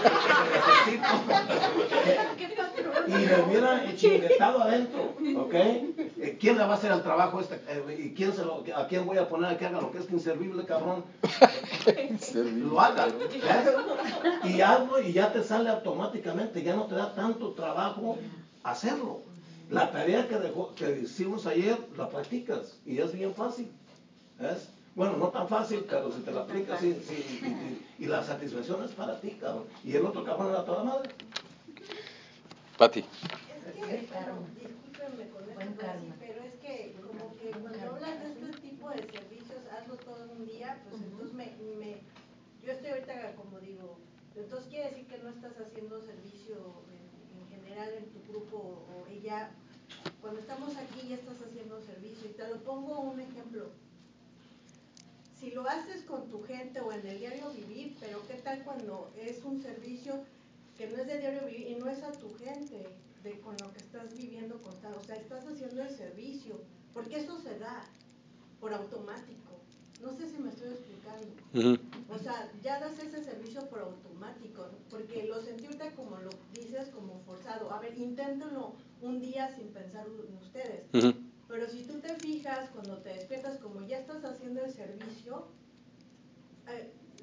Y me hubiera chinguetado adentro, ¿ok? ¿Quién le va a hacer el trabajo y a quién voy a poner a que haga lo que es inservible, cabrón? Lo haga, ¿ves? Y hazlo y ya te sale automáticamente, ya no te da tanto trabajo hacerlo. La tarea que hicimos ayer, la practicas y es bien fácil, ¿ves? Bueno, no tan fácil, pero si te la aplicas y la satisfacción es para ti, cabrón. Y el otro cabrón era toda madre. Pati. Es que, bueno, discúlpenme con esto, pero es que como que cuando hablas de este tipo de servicios, hazlo todo un día, pues entonces yo estoy ahorita como digo, entonces quiere decir que no estás haciendo servicio en general en tu grupo o ella, cuando estamos aquí ya estás haciendo servicio. Y te lo pongo un ejemplo. Si lo haces con tu gente o en el diario vivir, pero ¿qué tal cuando es un servicio que no es de diario vivir y no es a tu gente con lo que estás viviendo constante? O sea, estás haciendo el servicio, porque eso se da por automático. No sé si me estoy explicando. O sea, ya das ese servicio por automático, porque lo sentí ahorita como lo dices, como forzado. A ver, inténtenlo un día sin pensar en ustedes. Pero si tú te fijas, cuando te despiertas, como ya estás haciendo el servicio,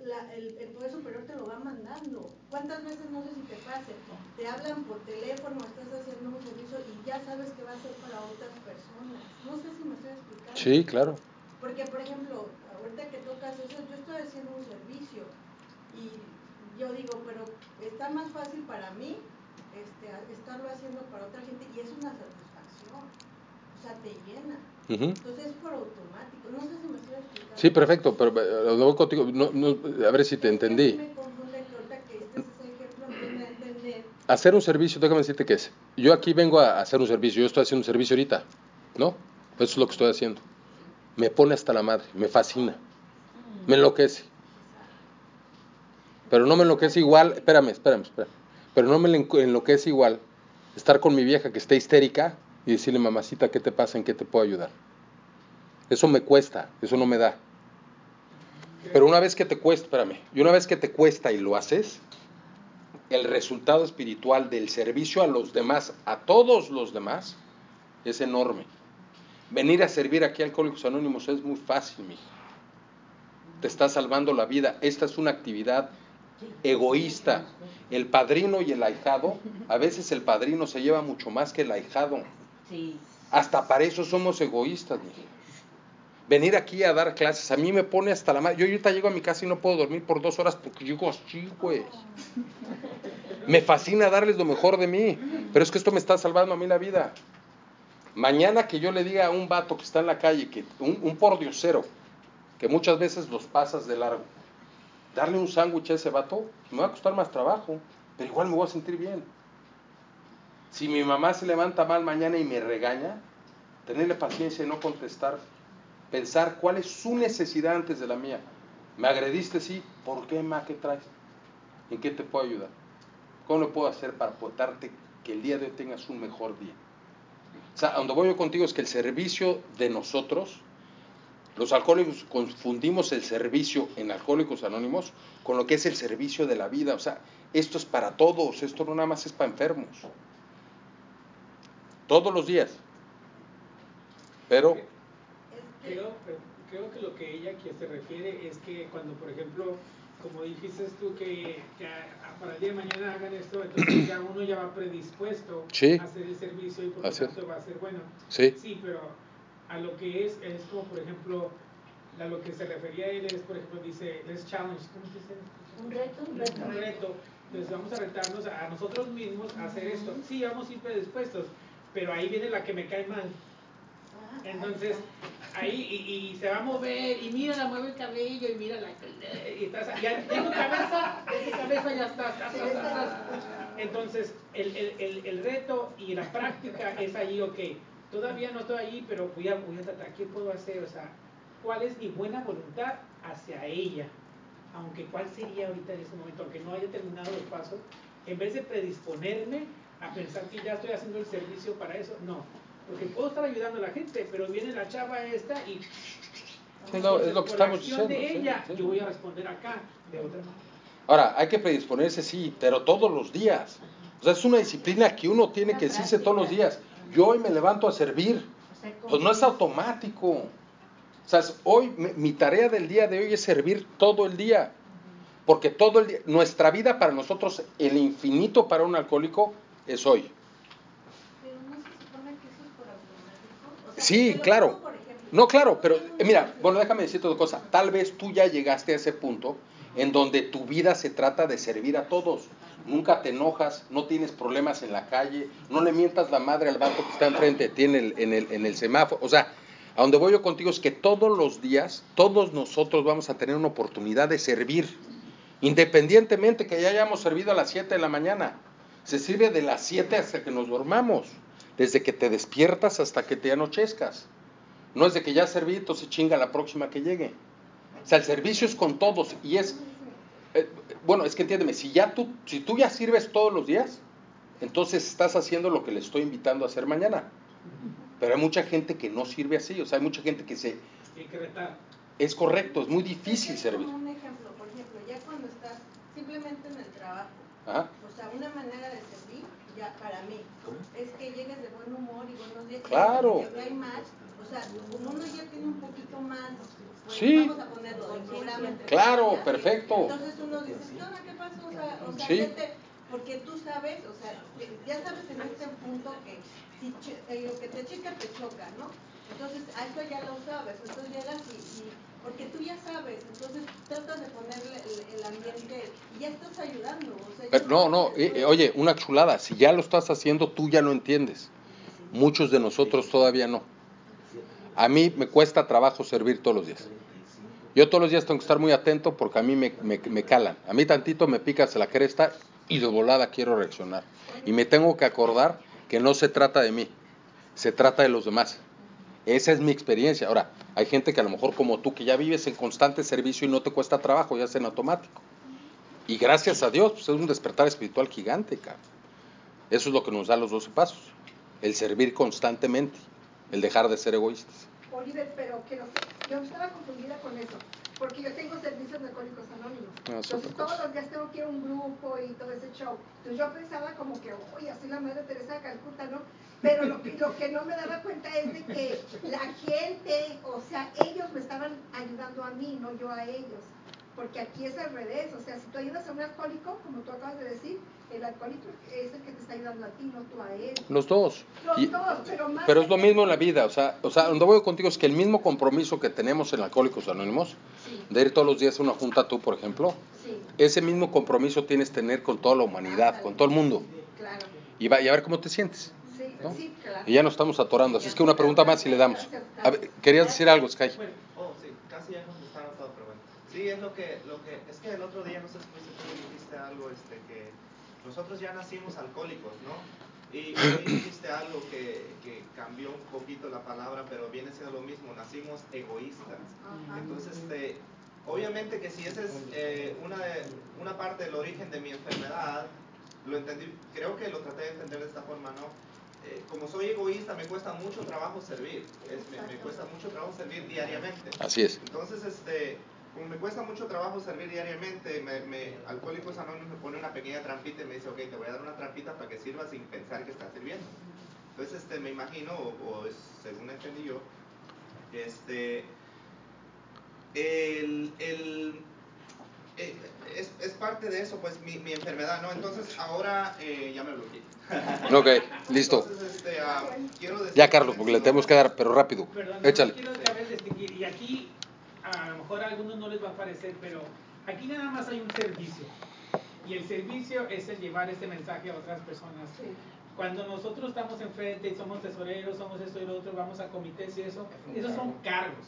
el poder superior te lo va mandando. ¿Cuántas veces, no sé si te pase, te hablan por teléfono, estás haciendo un servicio y ya sabes que va a ser para otras personas? No sé si me estoy explicando. Sí, claro. Porque, por ejemplo, ahorita que tocas eso, yo estoy haciendo un servicio y yo digo, pero está más fácil para mí estarlo haciendo para otra gente y es una satisfacción. O sea, te llena. Entonces es por automático. No sé si me estoy explicando. Sí, perfecto, pero lo voy contigo. A ver si te entendí. Me confunde que ahorita que este es ese ejemplo, viene a entender. Hacer un servicio, déjame decirte qué es. Yo aquí vengo a hacer un servicio, yo estoy haciendo un servicio ahorita, ¿no? Eso es lo que estoy haciendo. Me pone hasta la madre, me fascina, me enloquece. Pero no me enloquece igual, espérame. Pero no me enloquece igual estar con mi vieja que está histérica y decirle, mamacita, ¿qué te pasa? ¿En qué te puedo ayudar? Eso me cuesta, eso no me da. Pero una vez que te cuesta, y una vez que te cuesta y lo haces, el resultado espiritual del servicio a los demás, a todos los demás, es enorme. Venir a servir aquí a Alcohólicos Anónimos es muy fácil, mija. Te está salvando la vida. Esta es una actividad egoísta. El padrino y el ahijado, a veces el padrino se lleva mucho más que el ahijado. Hasta para eso somos egoístas, mija. Venir aquí a dar clases, a mí me pone hasta la madre. Yo ahorita llego a mi casa y no puedo dormir por 2 horas porque llego así, güey. Me fascina darles lo mejor de mí, pero es que esto me está salvando a mí la vida. Mañana que yo le diga a un vato que está en la calle, que un pordiosero, que muchas veces los pasas de largo, darle un sándwich a ese vato, me va a costar más trabajo, pero igual me voy a sentir bien. Si mi mamá se levanta mal mañana y me regaña, tenerle paciencia y no contestar, pensar cuál es su necesidad antes de la mía. Me agrediste, sí, ¿por qué, ma? ¿Qué traes? ¿En qué te puedo ayudar? ¿Cómo lo puedo hacer para aportarte que el día de hoy tengas un mejor día? O sea, a donde voy yo contigo es que el servicio de nosotros, los alcohólicos, confundimos el servicio en Alcohólicos Anónimos con lo que es el servicio de la vida. O sea, esto es para todos, esto no nada más es para enfermos. Todos los días. Pero Creo que lo que ella aquí se refiere es que cuando, por ejemplo, como dijiste tú, que para el día de mañana hagan esto, entonces ya uno ya va predispuesto sí, a hacer el servicio y por lo tanto va a ser bueno. Sí, pero a lo que es como, por ejemplo, a lo que se refería él es, por ejemplo, dice, es challenge, ¿cómo se dice? Un reto. Entonces vamos a retarnos a nosotros mismos a hacer esto. Sí, vamos a ir predispuestos, pero ahí viene la que me cae mal. Entonces, ahí y se va a mover, y mira, la mueve el cabello, y mira y estás, ya tengo cabeza, ya estás. Entonces, el reto y la práctica es ahí, ok, todavía no estoy ahí, pero voy a tratar, ¿qué puedo hacer? O sea, ¿cuál es mi buena voluntad hacia ella? Aunque cuál sería ahorita en ese momento, aunque no haya terminado los pasos, en vez de predisponerme a pensar que ya estoy haciendo el servicio para eso, no. Porque puedo estar ayudando a la gente, pero viene la chava esta y... Sí, no, es lo que estamos diciendo. De ella, yo voy a responder acá de otra manera. Ahora, hay que predisponerse, sí, pero todos los días. O sea, es una disciplina que uno tiene que decirse todos los días. Yo hoy me levanto a servir. Pues no es automático. O sea, hoy, mi tarea del día de hoy es servir todo el día. Porque todo el día, nuestra vida para nosotros, el infinito para un alcohólico, es hoy. Pero no se supone que eso es por automático. O sea, Sí, claro. No, claro, pero mira, bueno, déjame decirte otra cosa. Tal vez tú ya llegaste a ese punto en donde tu vida se trata de servir a todos. Nunca te enojas, no tienes problemas en la calle, no le mientas la madre al vato que está enfrente de ti en el semáforo. O sea, a donde voy yo contigo es que todos los días, todos nosotros vamos a tener una oportunidad de servir. Independientemente que ya hayamos servido a las 7 de la mañana. Se sirve de las 7 hasta que nos dormamos. Desde que te despiertas hasta que te anochezcas. No es de que ya serví, entonces chinga la próxima que llegue. O sea, el servicio es con todos y es... bueno, es que entiéndeme, si tú ya sirves todos los días, entonces estás haciendo lo que le estoy invitando a hacer mañana. Pero hay mucha gente que no sirve así, o sea, hay mucha gente que se... Hay que retar. Es correcto, es muy difícil servir. Como un ejemplo, por ejemplo, ya cuando estás simplemente en el trabajo, Ajá. o sea, una manera de servir, ya para mí, es que llegues de buen humor y buenos días. Claro. Que hay más, o sea, como uno ya tiene un poquito más Sí. Vamos a ponerlo en programa entre Claro, familias. perfecto. Entonces uno dice, "Señora, ¿qué pasó?" O sea, Sí. porque tú sabes, o sea, ya sabes en este punto que si lo que te checa te choca, ¿no? Entonces, a eso ya lo sabes, entonces llegas porque tú ya sabes, entonces tratas de ponerle el ambiente y ya estás ayudando. O sea, Pero no, oye, una chulada, si ya lo estás haciendo, tú ya lo entiendes. Muchos de nosotros todavía no. A mí me cuesta trabajo servir todos los días. Yo todos los días tengo que estar muy atento porque a mí me calan. A mí tantito me picas la cresta y de volada quiero reaccionar. Y me tengo que acordar que no se trata de mí, se trata de los demás. Esa es mi experiencia. Ahora, hay gente que a lo mejor como tú, que ya vives en constante servicio y no te cuesta trabajo, ya es en automático. Y gracias a Dios, pues es un despertar espiritual gigante, cabrón. Eso es lo que nos da los 12 pasos. El servir constantemente, el dejar de ser egoístas. Oliver, pero que yo estaba confundida con eso, porque yo tengo servicios de Alcohólicos Anónimos. Entonces todos los días tengo que ir a un grupo y todo ese show. Entonces yo pensaba como que, oye, así la Madre Teresa de Calcuta, ¿no? Pero lo que no me daba cuenta es de que la gente, o sea, ellos me estaban ayudando a mí, no yo a ellos. Porque aquí es al revés, o sea, si tú ayudas a un alcohólico, como tú acabas de decir, el alcohólico es el que te está ayudando a ti, no tú a él. Los dos. Los dos, pero es lo mismo en la vida, o sea, donde voy contigo es que el mismo compromiso que tenemos en Alcohólicos Anónimos, sí, de ir todos los días a una junta tú, por ejemplo, sí, ese mismo compromiso tienes que tener con toda la humanidad, con todo el mundo. claro. Y a ver cómo te sientes. Sí, ¿no? sí, claro. Y ya nos estamos atorando, así es que una pregunta más y le damos. A ver, ¿querías decir algo, Sky? Oh, sí, casi ya contestaron todo, pero bueno. Sí, es lo que, es que el otro día, no sé si fuiste tú, dijiste algo, que nosotros ya nacimos alcohólicos, ¿no? Y hoy dijiste algo que cambió un poquito la palabra, pero viene siendo lo mismo, nacimos egoístas. Entonces, obviamente que si esa es una parte del origen de mi enfermedad, lo entendí, creo que lo traté de entender de esta forma, ¿no? Como soy egoísta, me cuesta mucho trabajo servir. Me cuesta mucho trabajo servir diariamente. Así es. Entonces, como me cuesta mucho trabajo servir diariamente, Alcohólicos Anónimos me pone una pequeña trampita y me dice, ok, te voy a dar una trampita para que sirvas sin pensar que estás sirviendo. Entonces, me imagino, según entendí yo, es parte de eso, pues, mi enfermedad, ¿no? Entonces, ahora ya me bloqueé. Ok, listo. Entonces, quiero decir, ya, Carlos, porque le tenemos que dar, pero rápido. Perdón, Échale. Quiero distinguir, y aquí a lo mejor a algunos no les va a parecer, pero aquí nada más hay un servicio. Y el servicio es el llevar este mensaje a otras personas. Sí. Cuando nosotros estamos enfrente y somos tesoreros, somos esto y lo otro, vamos a comités y eso, esos son cargos.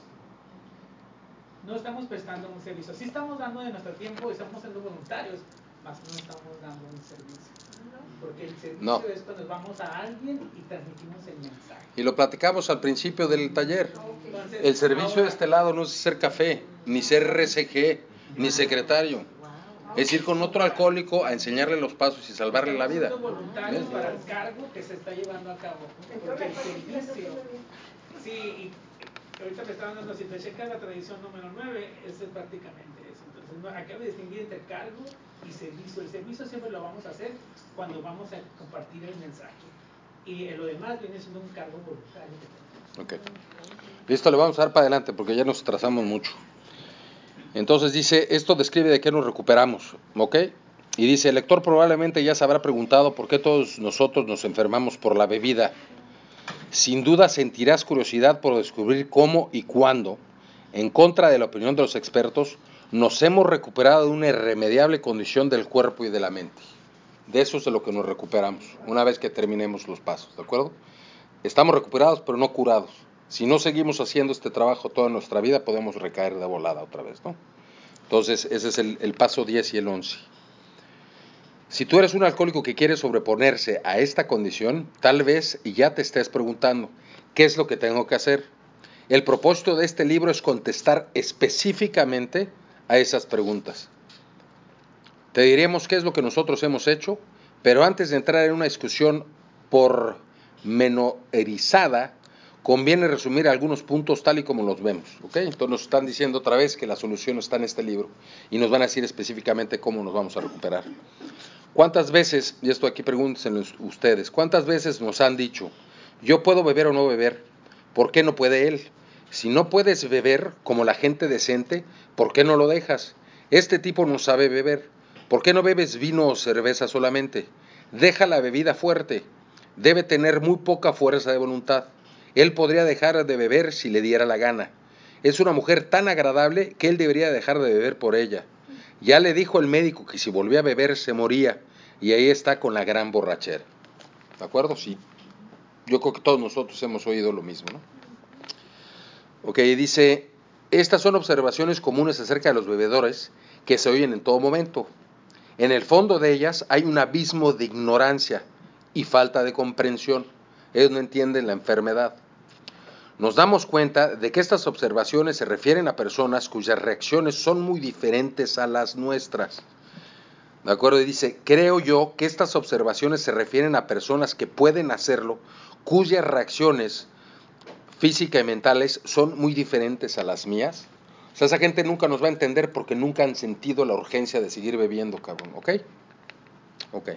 No estamos prestando un servicio. Sí estamos dando de nuestro tiempo, estamos siendo voluntarios, mas no estamos dando un servicio. Porque el servicio es cuando vamos a alguien y transmitimos el mensaje. Y lo platicamos al principio del taller. Entonces, el servicio de este lado no es ser café, ni ser RCG, ni secretario. Es ir con otro alcohólico a enseñarle los pasos y salvarle la vida. Estamos voluntarios para el cargo que se está llevando a cabo. Porque el servicio, sí, y ahorita me estaban dando, si te checas la tradición número 9, eso es prácticamente eso. Entonces, acabo de distinguir entre cargo y servicio. El servicio siempre lo vamos a hacer cuando vamos a compartir el mensaje. Y lo demás viene siendo un cargo voluntario. Ok. Listo, le vamos a dar para adelante porque ya nos trazamos mucho. Entonces dice, esto describe de qué nos recuperamos, ¿ok? Y dice, el lector probablemente ya se habrá preguntado por qué todos nosotros nos enfermamos por la bebida. Sin duda sentirás curiosidad por descubrir cómo y cuándo, en contra de la opinión de los expertos, nos hemos recuperado de una irremediable condición del cuerpo y de la mente. De eso es de lo que nos recuperamos, una vez que terminemos los pasos, ¿de acuerdo? Estamos recuperados, pero no curados. Si no seguimos haciendo este trabajo toda nuestra vida, podemos recaer de volada otra vez, ¿no? Entonces, ese es el paso 10 y el 11. Si tú eres un alcohólico que quiere sobreponerse a esta condición, tal vez ya te estés preguntando, ¿qué es lo que tengo que hacer? El propósito de este libro es contestar específicamente a esas preguntas. Te diremos qué es lo que nosotros hemos hecho, pero antes de entrar en una discusión pormenorizada, conviene resumir algunos puntos tal y como los vemos, ¿ok? Entonces nos están diciendo otra vez que la solución está en este libro y nos van a decir específicamente cómo nos vamos a recuperar. ¿Cuántas veces, y esto aquí pregúntense ustedes, cuántas veces nos han dicho, yo puedo beber o no beber, ¿por qué no puede él? Si no puedes beber como la gente decente, ¿por qué no lo dejas? Este tipo no sabe beber. ¿Por qué no bebes vino o cerveza solamente? Deja la bebida fuerte. Debe tener muy poca fuerza de voluntad. Él podría dejar de beber si le diera la gana. Es una mujer tan agradable que él debería dejar de beber por ella. Ya le dijo el médico que si volvía a beber se moría. Y ahí está con la gran borrachera. ¿De acuerdo? Sí. Yo creo que todos nosotros hemos oído lo mismo, ¿no? Ok, dice, estas son observaciones comunes acerca de los bebedores que se oyen en todo momento. En el fondo de ellas hay un abismo de ignorancia y falta de comprensión. Ellos no entienden la enfermedad. Nos damos cuenta de que estas observaciones se refieren a personas cuyas reacciones son muy diferentes a las nuestras. ¿De acuerdo? Y dice, creo yo que estas observaciones se refieren a personas que pueden hacerlo, cuyas reacciones físicas y mentales son muy diferentes a las mías. O sea, esa gente nunca nos va a entender porque nunca han sentido la urgencia de seguir bebiendo, cabrón. ¿Ok? Ok.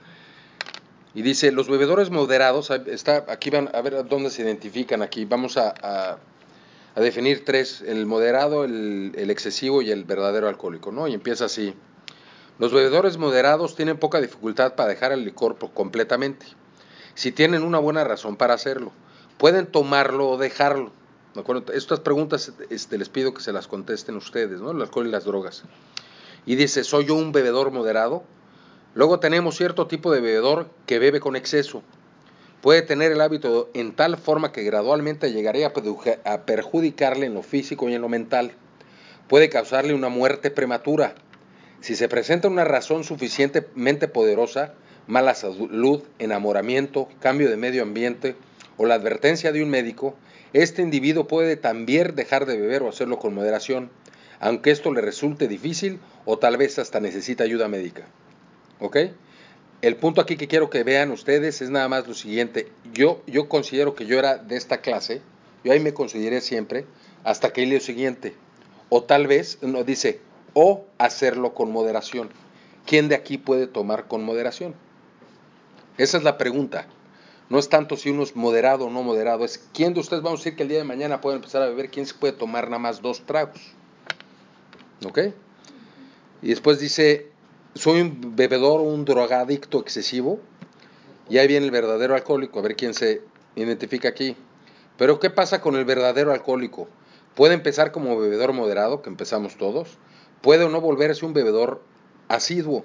Y dice, los bebedores moderados, aquí van a ver dónde se identifican aquí. Vamos a definir tres, el moderado, el excesivo y el verdadero alcohólico, ¿no? Y empieza así. Los bebedores moderados tienen poca dificultad para dejar el licor completamente, si tienen una buena razón para hacerlo. Pueden tomarlo o dejarlo. ¿De acuerdo? Estas preguntas les pido que se las contesten ustedes, ¿no? El alcohol y las drogas. Y dice, ¿soy yo un bebedor moderado? Luego tenemos cierto tipo de bebedor que bebe con exceso. Puede tener el hábito en tal forma que gradualmente llegaría a perjudicarle en lo físico y en lo mental. Puede causarle una muerte prematura. Si se presenta una razón suficientemente poderosa, mala salud, enamoramiento, cambio de medio ambiente o la advertencia de un médico, este individuo puede también dejar de beber o hacerlo con moderación, aunque esto le resulte difícil o tal vez hasta necesita ayuda médica. ¿Ok? El punto aquí que quiero que vean ustedes es nada más lo siguiente. Yo considero que yo era de esta clase, yo ahí me consideré siempre, hasta que leí lo siguiente. O tal vez, no, dice, o hacerlo con moderación. ¿Quién de aquí puede tomar con moderación? Esa es la pregunta. No es tanto si uno es moderado o no moderado, es quién de ustedes, vamos a decir que el día de mañana puede empezar a beber, quién se puede tomar nada más 2 tragos. ¿Ok? Y después dice, soy un bebedor o un drogadicto excesivo. Y ahí viene el verdadero alcohólico, a ver quién se identifica aquí. Pero ¿qué pasa con el verdadero alcohólico? Puede empezar como bebedor moderado, que empezamos todos. Puede o no volverse un bebedor asiduo.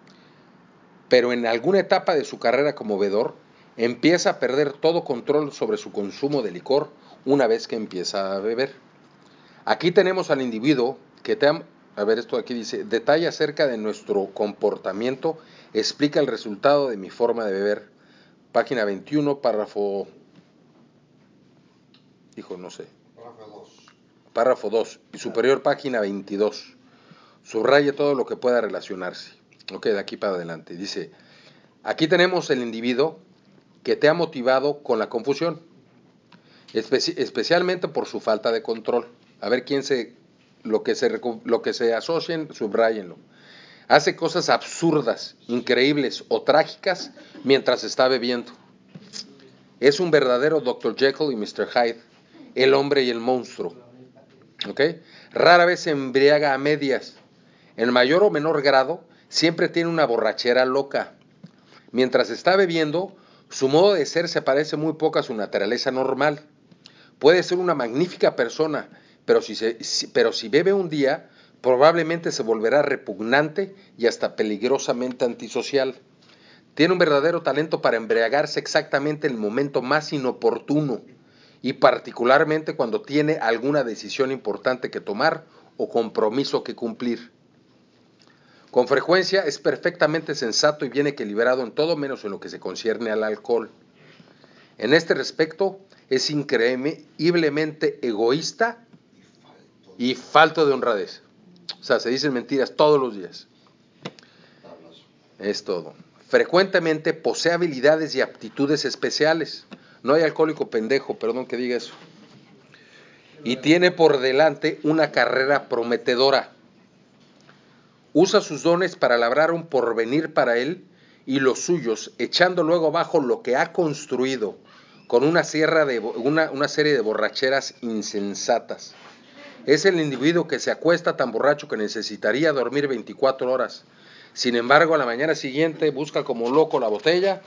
Pero en alguna etapa de su carrera como bebedor, empieza a perder todo control sobre su consumo de licor una vez que empieza a beber. Aquí tenemos al individuo que a ver, esto aquí dice, detalle acerca de nuestro comportamiento, explica el resultado de mi forma de beber. Página 21, párrafo, no sé. Párrafo 2, y superior página 22. Subraye todo lo que pueda relacionarse. Ok, de aquí para adelante. Dice, aquí tenemos el individuo que te ha motivado con la confusión, especialmente por su falta de control. A ver lo que se asocien, subrayenlo. Hace cosas absurdas, increíbles o trágicas mientras está bebiendo. Es un verdadero Dr. Jekyll y Mr. Hyde, el hombre y el monstruo. ¿Ok? Rara vez se embriaga a medias. En mayor o menor grado, siempre tiene una borrachera loca. Mientras está bebiendo, su modo de ser se parece muy poco a su naturaleza normal. Puede ser una magnífica persona, pero si bebe un día, probablemente se volverá repugnante y hasta peligrosamente antisocial. Tiene un verdadero talento para embriagarse exactamente en el momento más inoportuno y particularmente cuando tiene alguna decisión importante que tomar o compromiso que cumplir. Con frecuencia es perfectamente sensato y bien equilibrado en todo menos en lo que se concierne al alcohol. En este respecto es increíblemente egoísta y falto de honradez. O sea, se dicen mentiras todos los días. Es todo. Frecuentemente posee habilidades y aptitudes especiales. No hay alcohólico pendejo, perdón que diga eso. Y tiene por delante una carrera prometedora. Usa sus dones para labrar un porvenir para él y los suyos, echando luego abajo lo que ha construido con una serie de borracheras insensatas. Es el individuo que se acuesta tan borracho que necesitaría dormir 24 horas. Sin embargo, a la mañana siguiente busca como loco la botella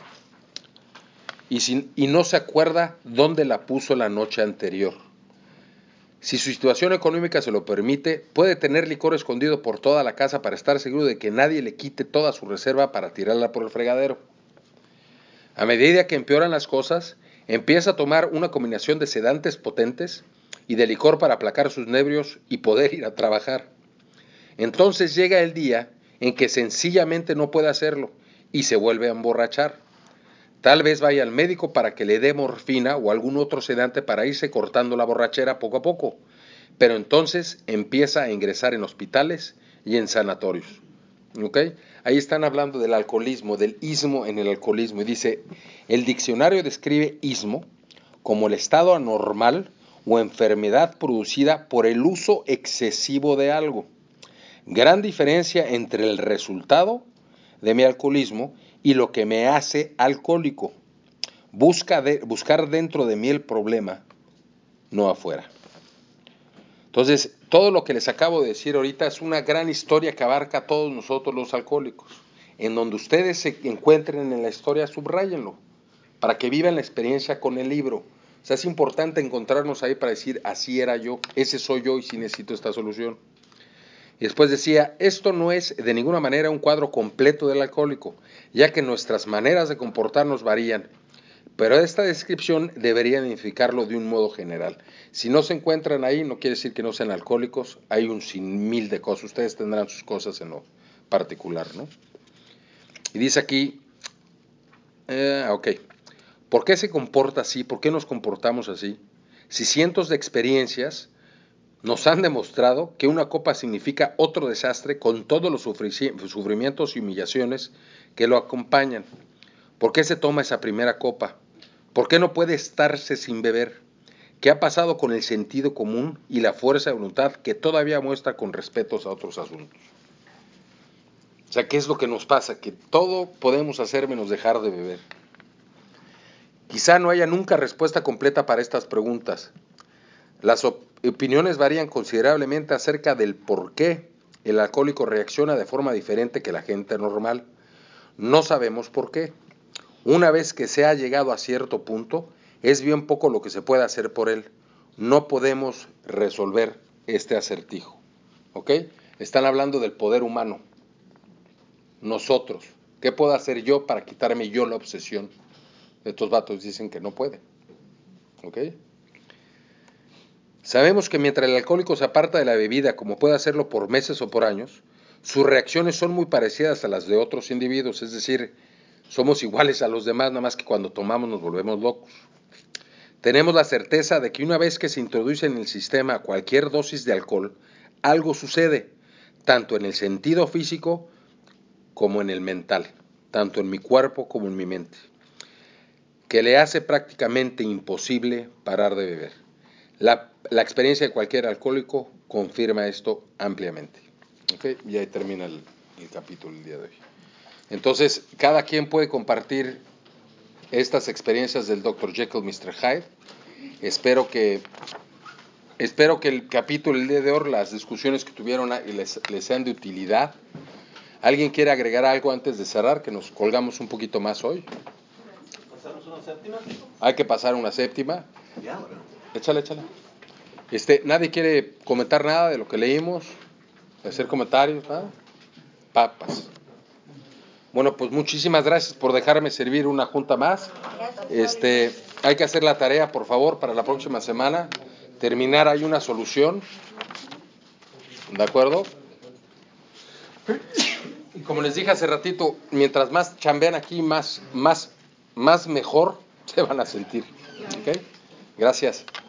y no se acuerda dónde la puso la noche anterior. Si su situación económica se lo permite, puede tener licor escondido por toda la casa para estar seguro de que nadie le quite toda su reserva para tirarla por el fregadero. A medida que empeoran las cosas, empieza a tomar una combinación de sedantes potentes y de licor para aplacar sus nervios y poder ir a trabajar. Entonces llega el día en que sencillamente no puede hacerlo y se vuelve a emborrachar. Tal vez vaya al médico para que le dé morfina o algún otro sedante para irse cortando la borrachera poco a poco, pero entonces empieza a ingresar en hospitales y en sanatorios. ¿Ok? Ahí están hablando del alcoholismo, del ismo en el alcoholismo, y dice, el diccionario describe ismo como el estado anormal o enfermedad producida por el uso excesivo de algo. Gran diferencia entre el resultado de mi alcoholismo y lo que me hace alcohólico. Buscar dentro de mí el problema, no afuera. Entonces, todo lo que les acabo de decir ahorita es una gran historia que abarca a todos nosotros los alcohólicos. En donde ustedes se encuentren en la historia, subrayenlo, para que vivan la experiencia con el libro. O sea, es importante encontrarnos ahí para decir, así era yo, ese soy yo y sí necesito esta solución. Y después decía, esto no es de ninguna manera un cuadro completo del alcohólico, ya que nuestras maneras de comportarnos varían, pero esta descripción debería identificarlo de un modo general. Si no se encuentran ahí, no quiere decir que no sean alcohólicos, hay un sinmil de cosas, ustedes tendrán sus cosas en lo particular, ¿no? Y dice aquí, ¿por qué se comporta así? ¿Por qué nos comportamos así? Si cientos de experiencias nos han demostrado que una copa significa otro desastre con todos los sufrimientos y humillaciones que lo acompañan. ¿Por qué se toma esa primera copa? ¿Por qué no puede estarse sin beber? ¿Qué ha pasado con el sentido común y la fuerza de voluntad que todavía muestra con respetos a otros asuntos? O sea, ¿qué es lo que nos pasa? Que todo podemos hacer menos dejar de beber. Quizá no haya nunca respuesta completa para estas preguntas. Las opiniones varían considerablemente acerca del por qué el alcohólico reacciona de forma diferente que la gente normal. No sabemos por qué. Una vez que se ha llegado a cierto punto, es bien poco lo que se puede hacer por él. No podemos resolver este acertijo. ¿Ok? Están hablando del poder humano. Nosotros. ¿Qué puedo hacer yo para quitarme yo la obsesión? Estos vatos dicen que no pueden. ¿Ok? Sabemos que mientras el alcohólico se aparta de la bebida, como puede hacerlo por meses o por años, sus reacciones son muy parecidas a las de otros individuos, es decir, somos iguales a los demás, nada más que cuando tomamos nos volvemos locos. Tenemos la certeza de que una vez que se introduce en el sistema cualquier dosis de alcohol, algo sucede, tanto en el sentido físico como en el mental, tanto en mi cuerpo como en mi mente, que le hace prácticamente imposible parar de beber. La experiencia de cualquier alcohólico confirma esto ampliamente. ¿Okay? Y ahí termina el capítulo del día de hoy. Entonces, cada quien puede compartir estas experiencias del Dr. Jekyll, Mr. Hyde. Espero que el capítulo del día de hoy, las discusiones que tuvieron les sean de utilidad. ¿Alguien quiere agregar algo antes de cerrar? Que nos colgamos un poquito más hoy. ¿Pasamos una séptima? Hay que pasar una séptima. Ya, bueno. Échale. ¿Nadie quiere comentar nada de lo que leímos? ¿Hacer comentarios? ¿Nada? Papas. Bueno, pues muchísimas gracias por dejarme servir una junta más. Hay que hacer la tarea, por favor, para la próxima semana. Terminar hay una solución. ¿De acuerdo? Y como les dije hace ratito, mientras más chambean aquí, más mejor se van a sentir. ¿Ok? Gracias.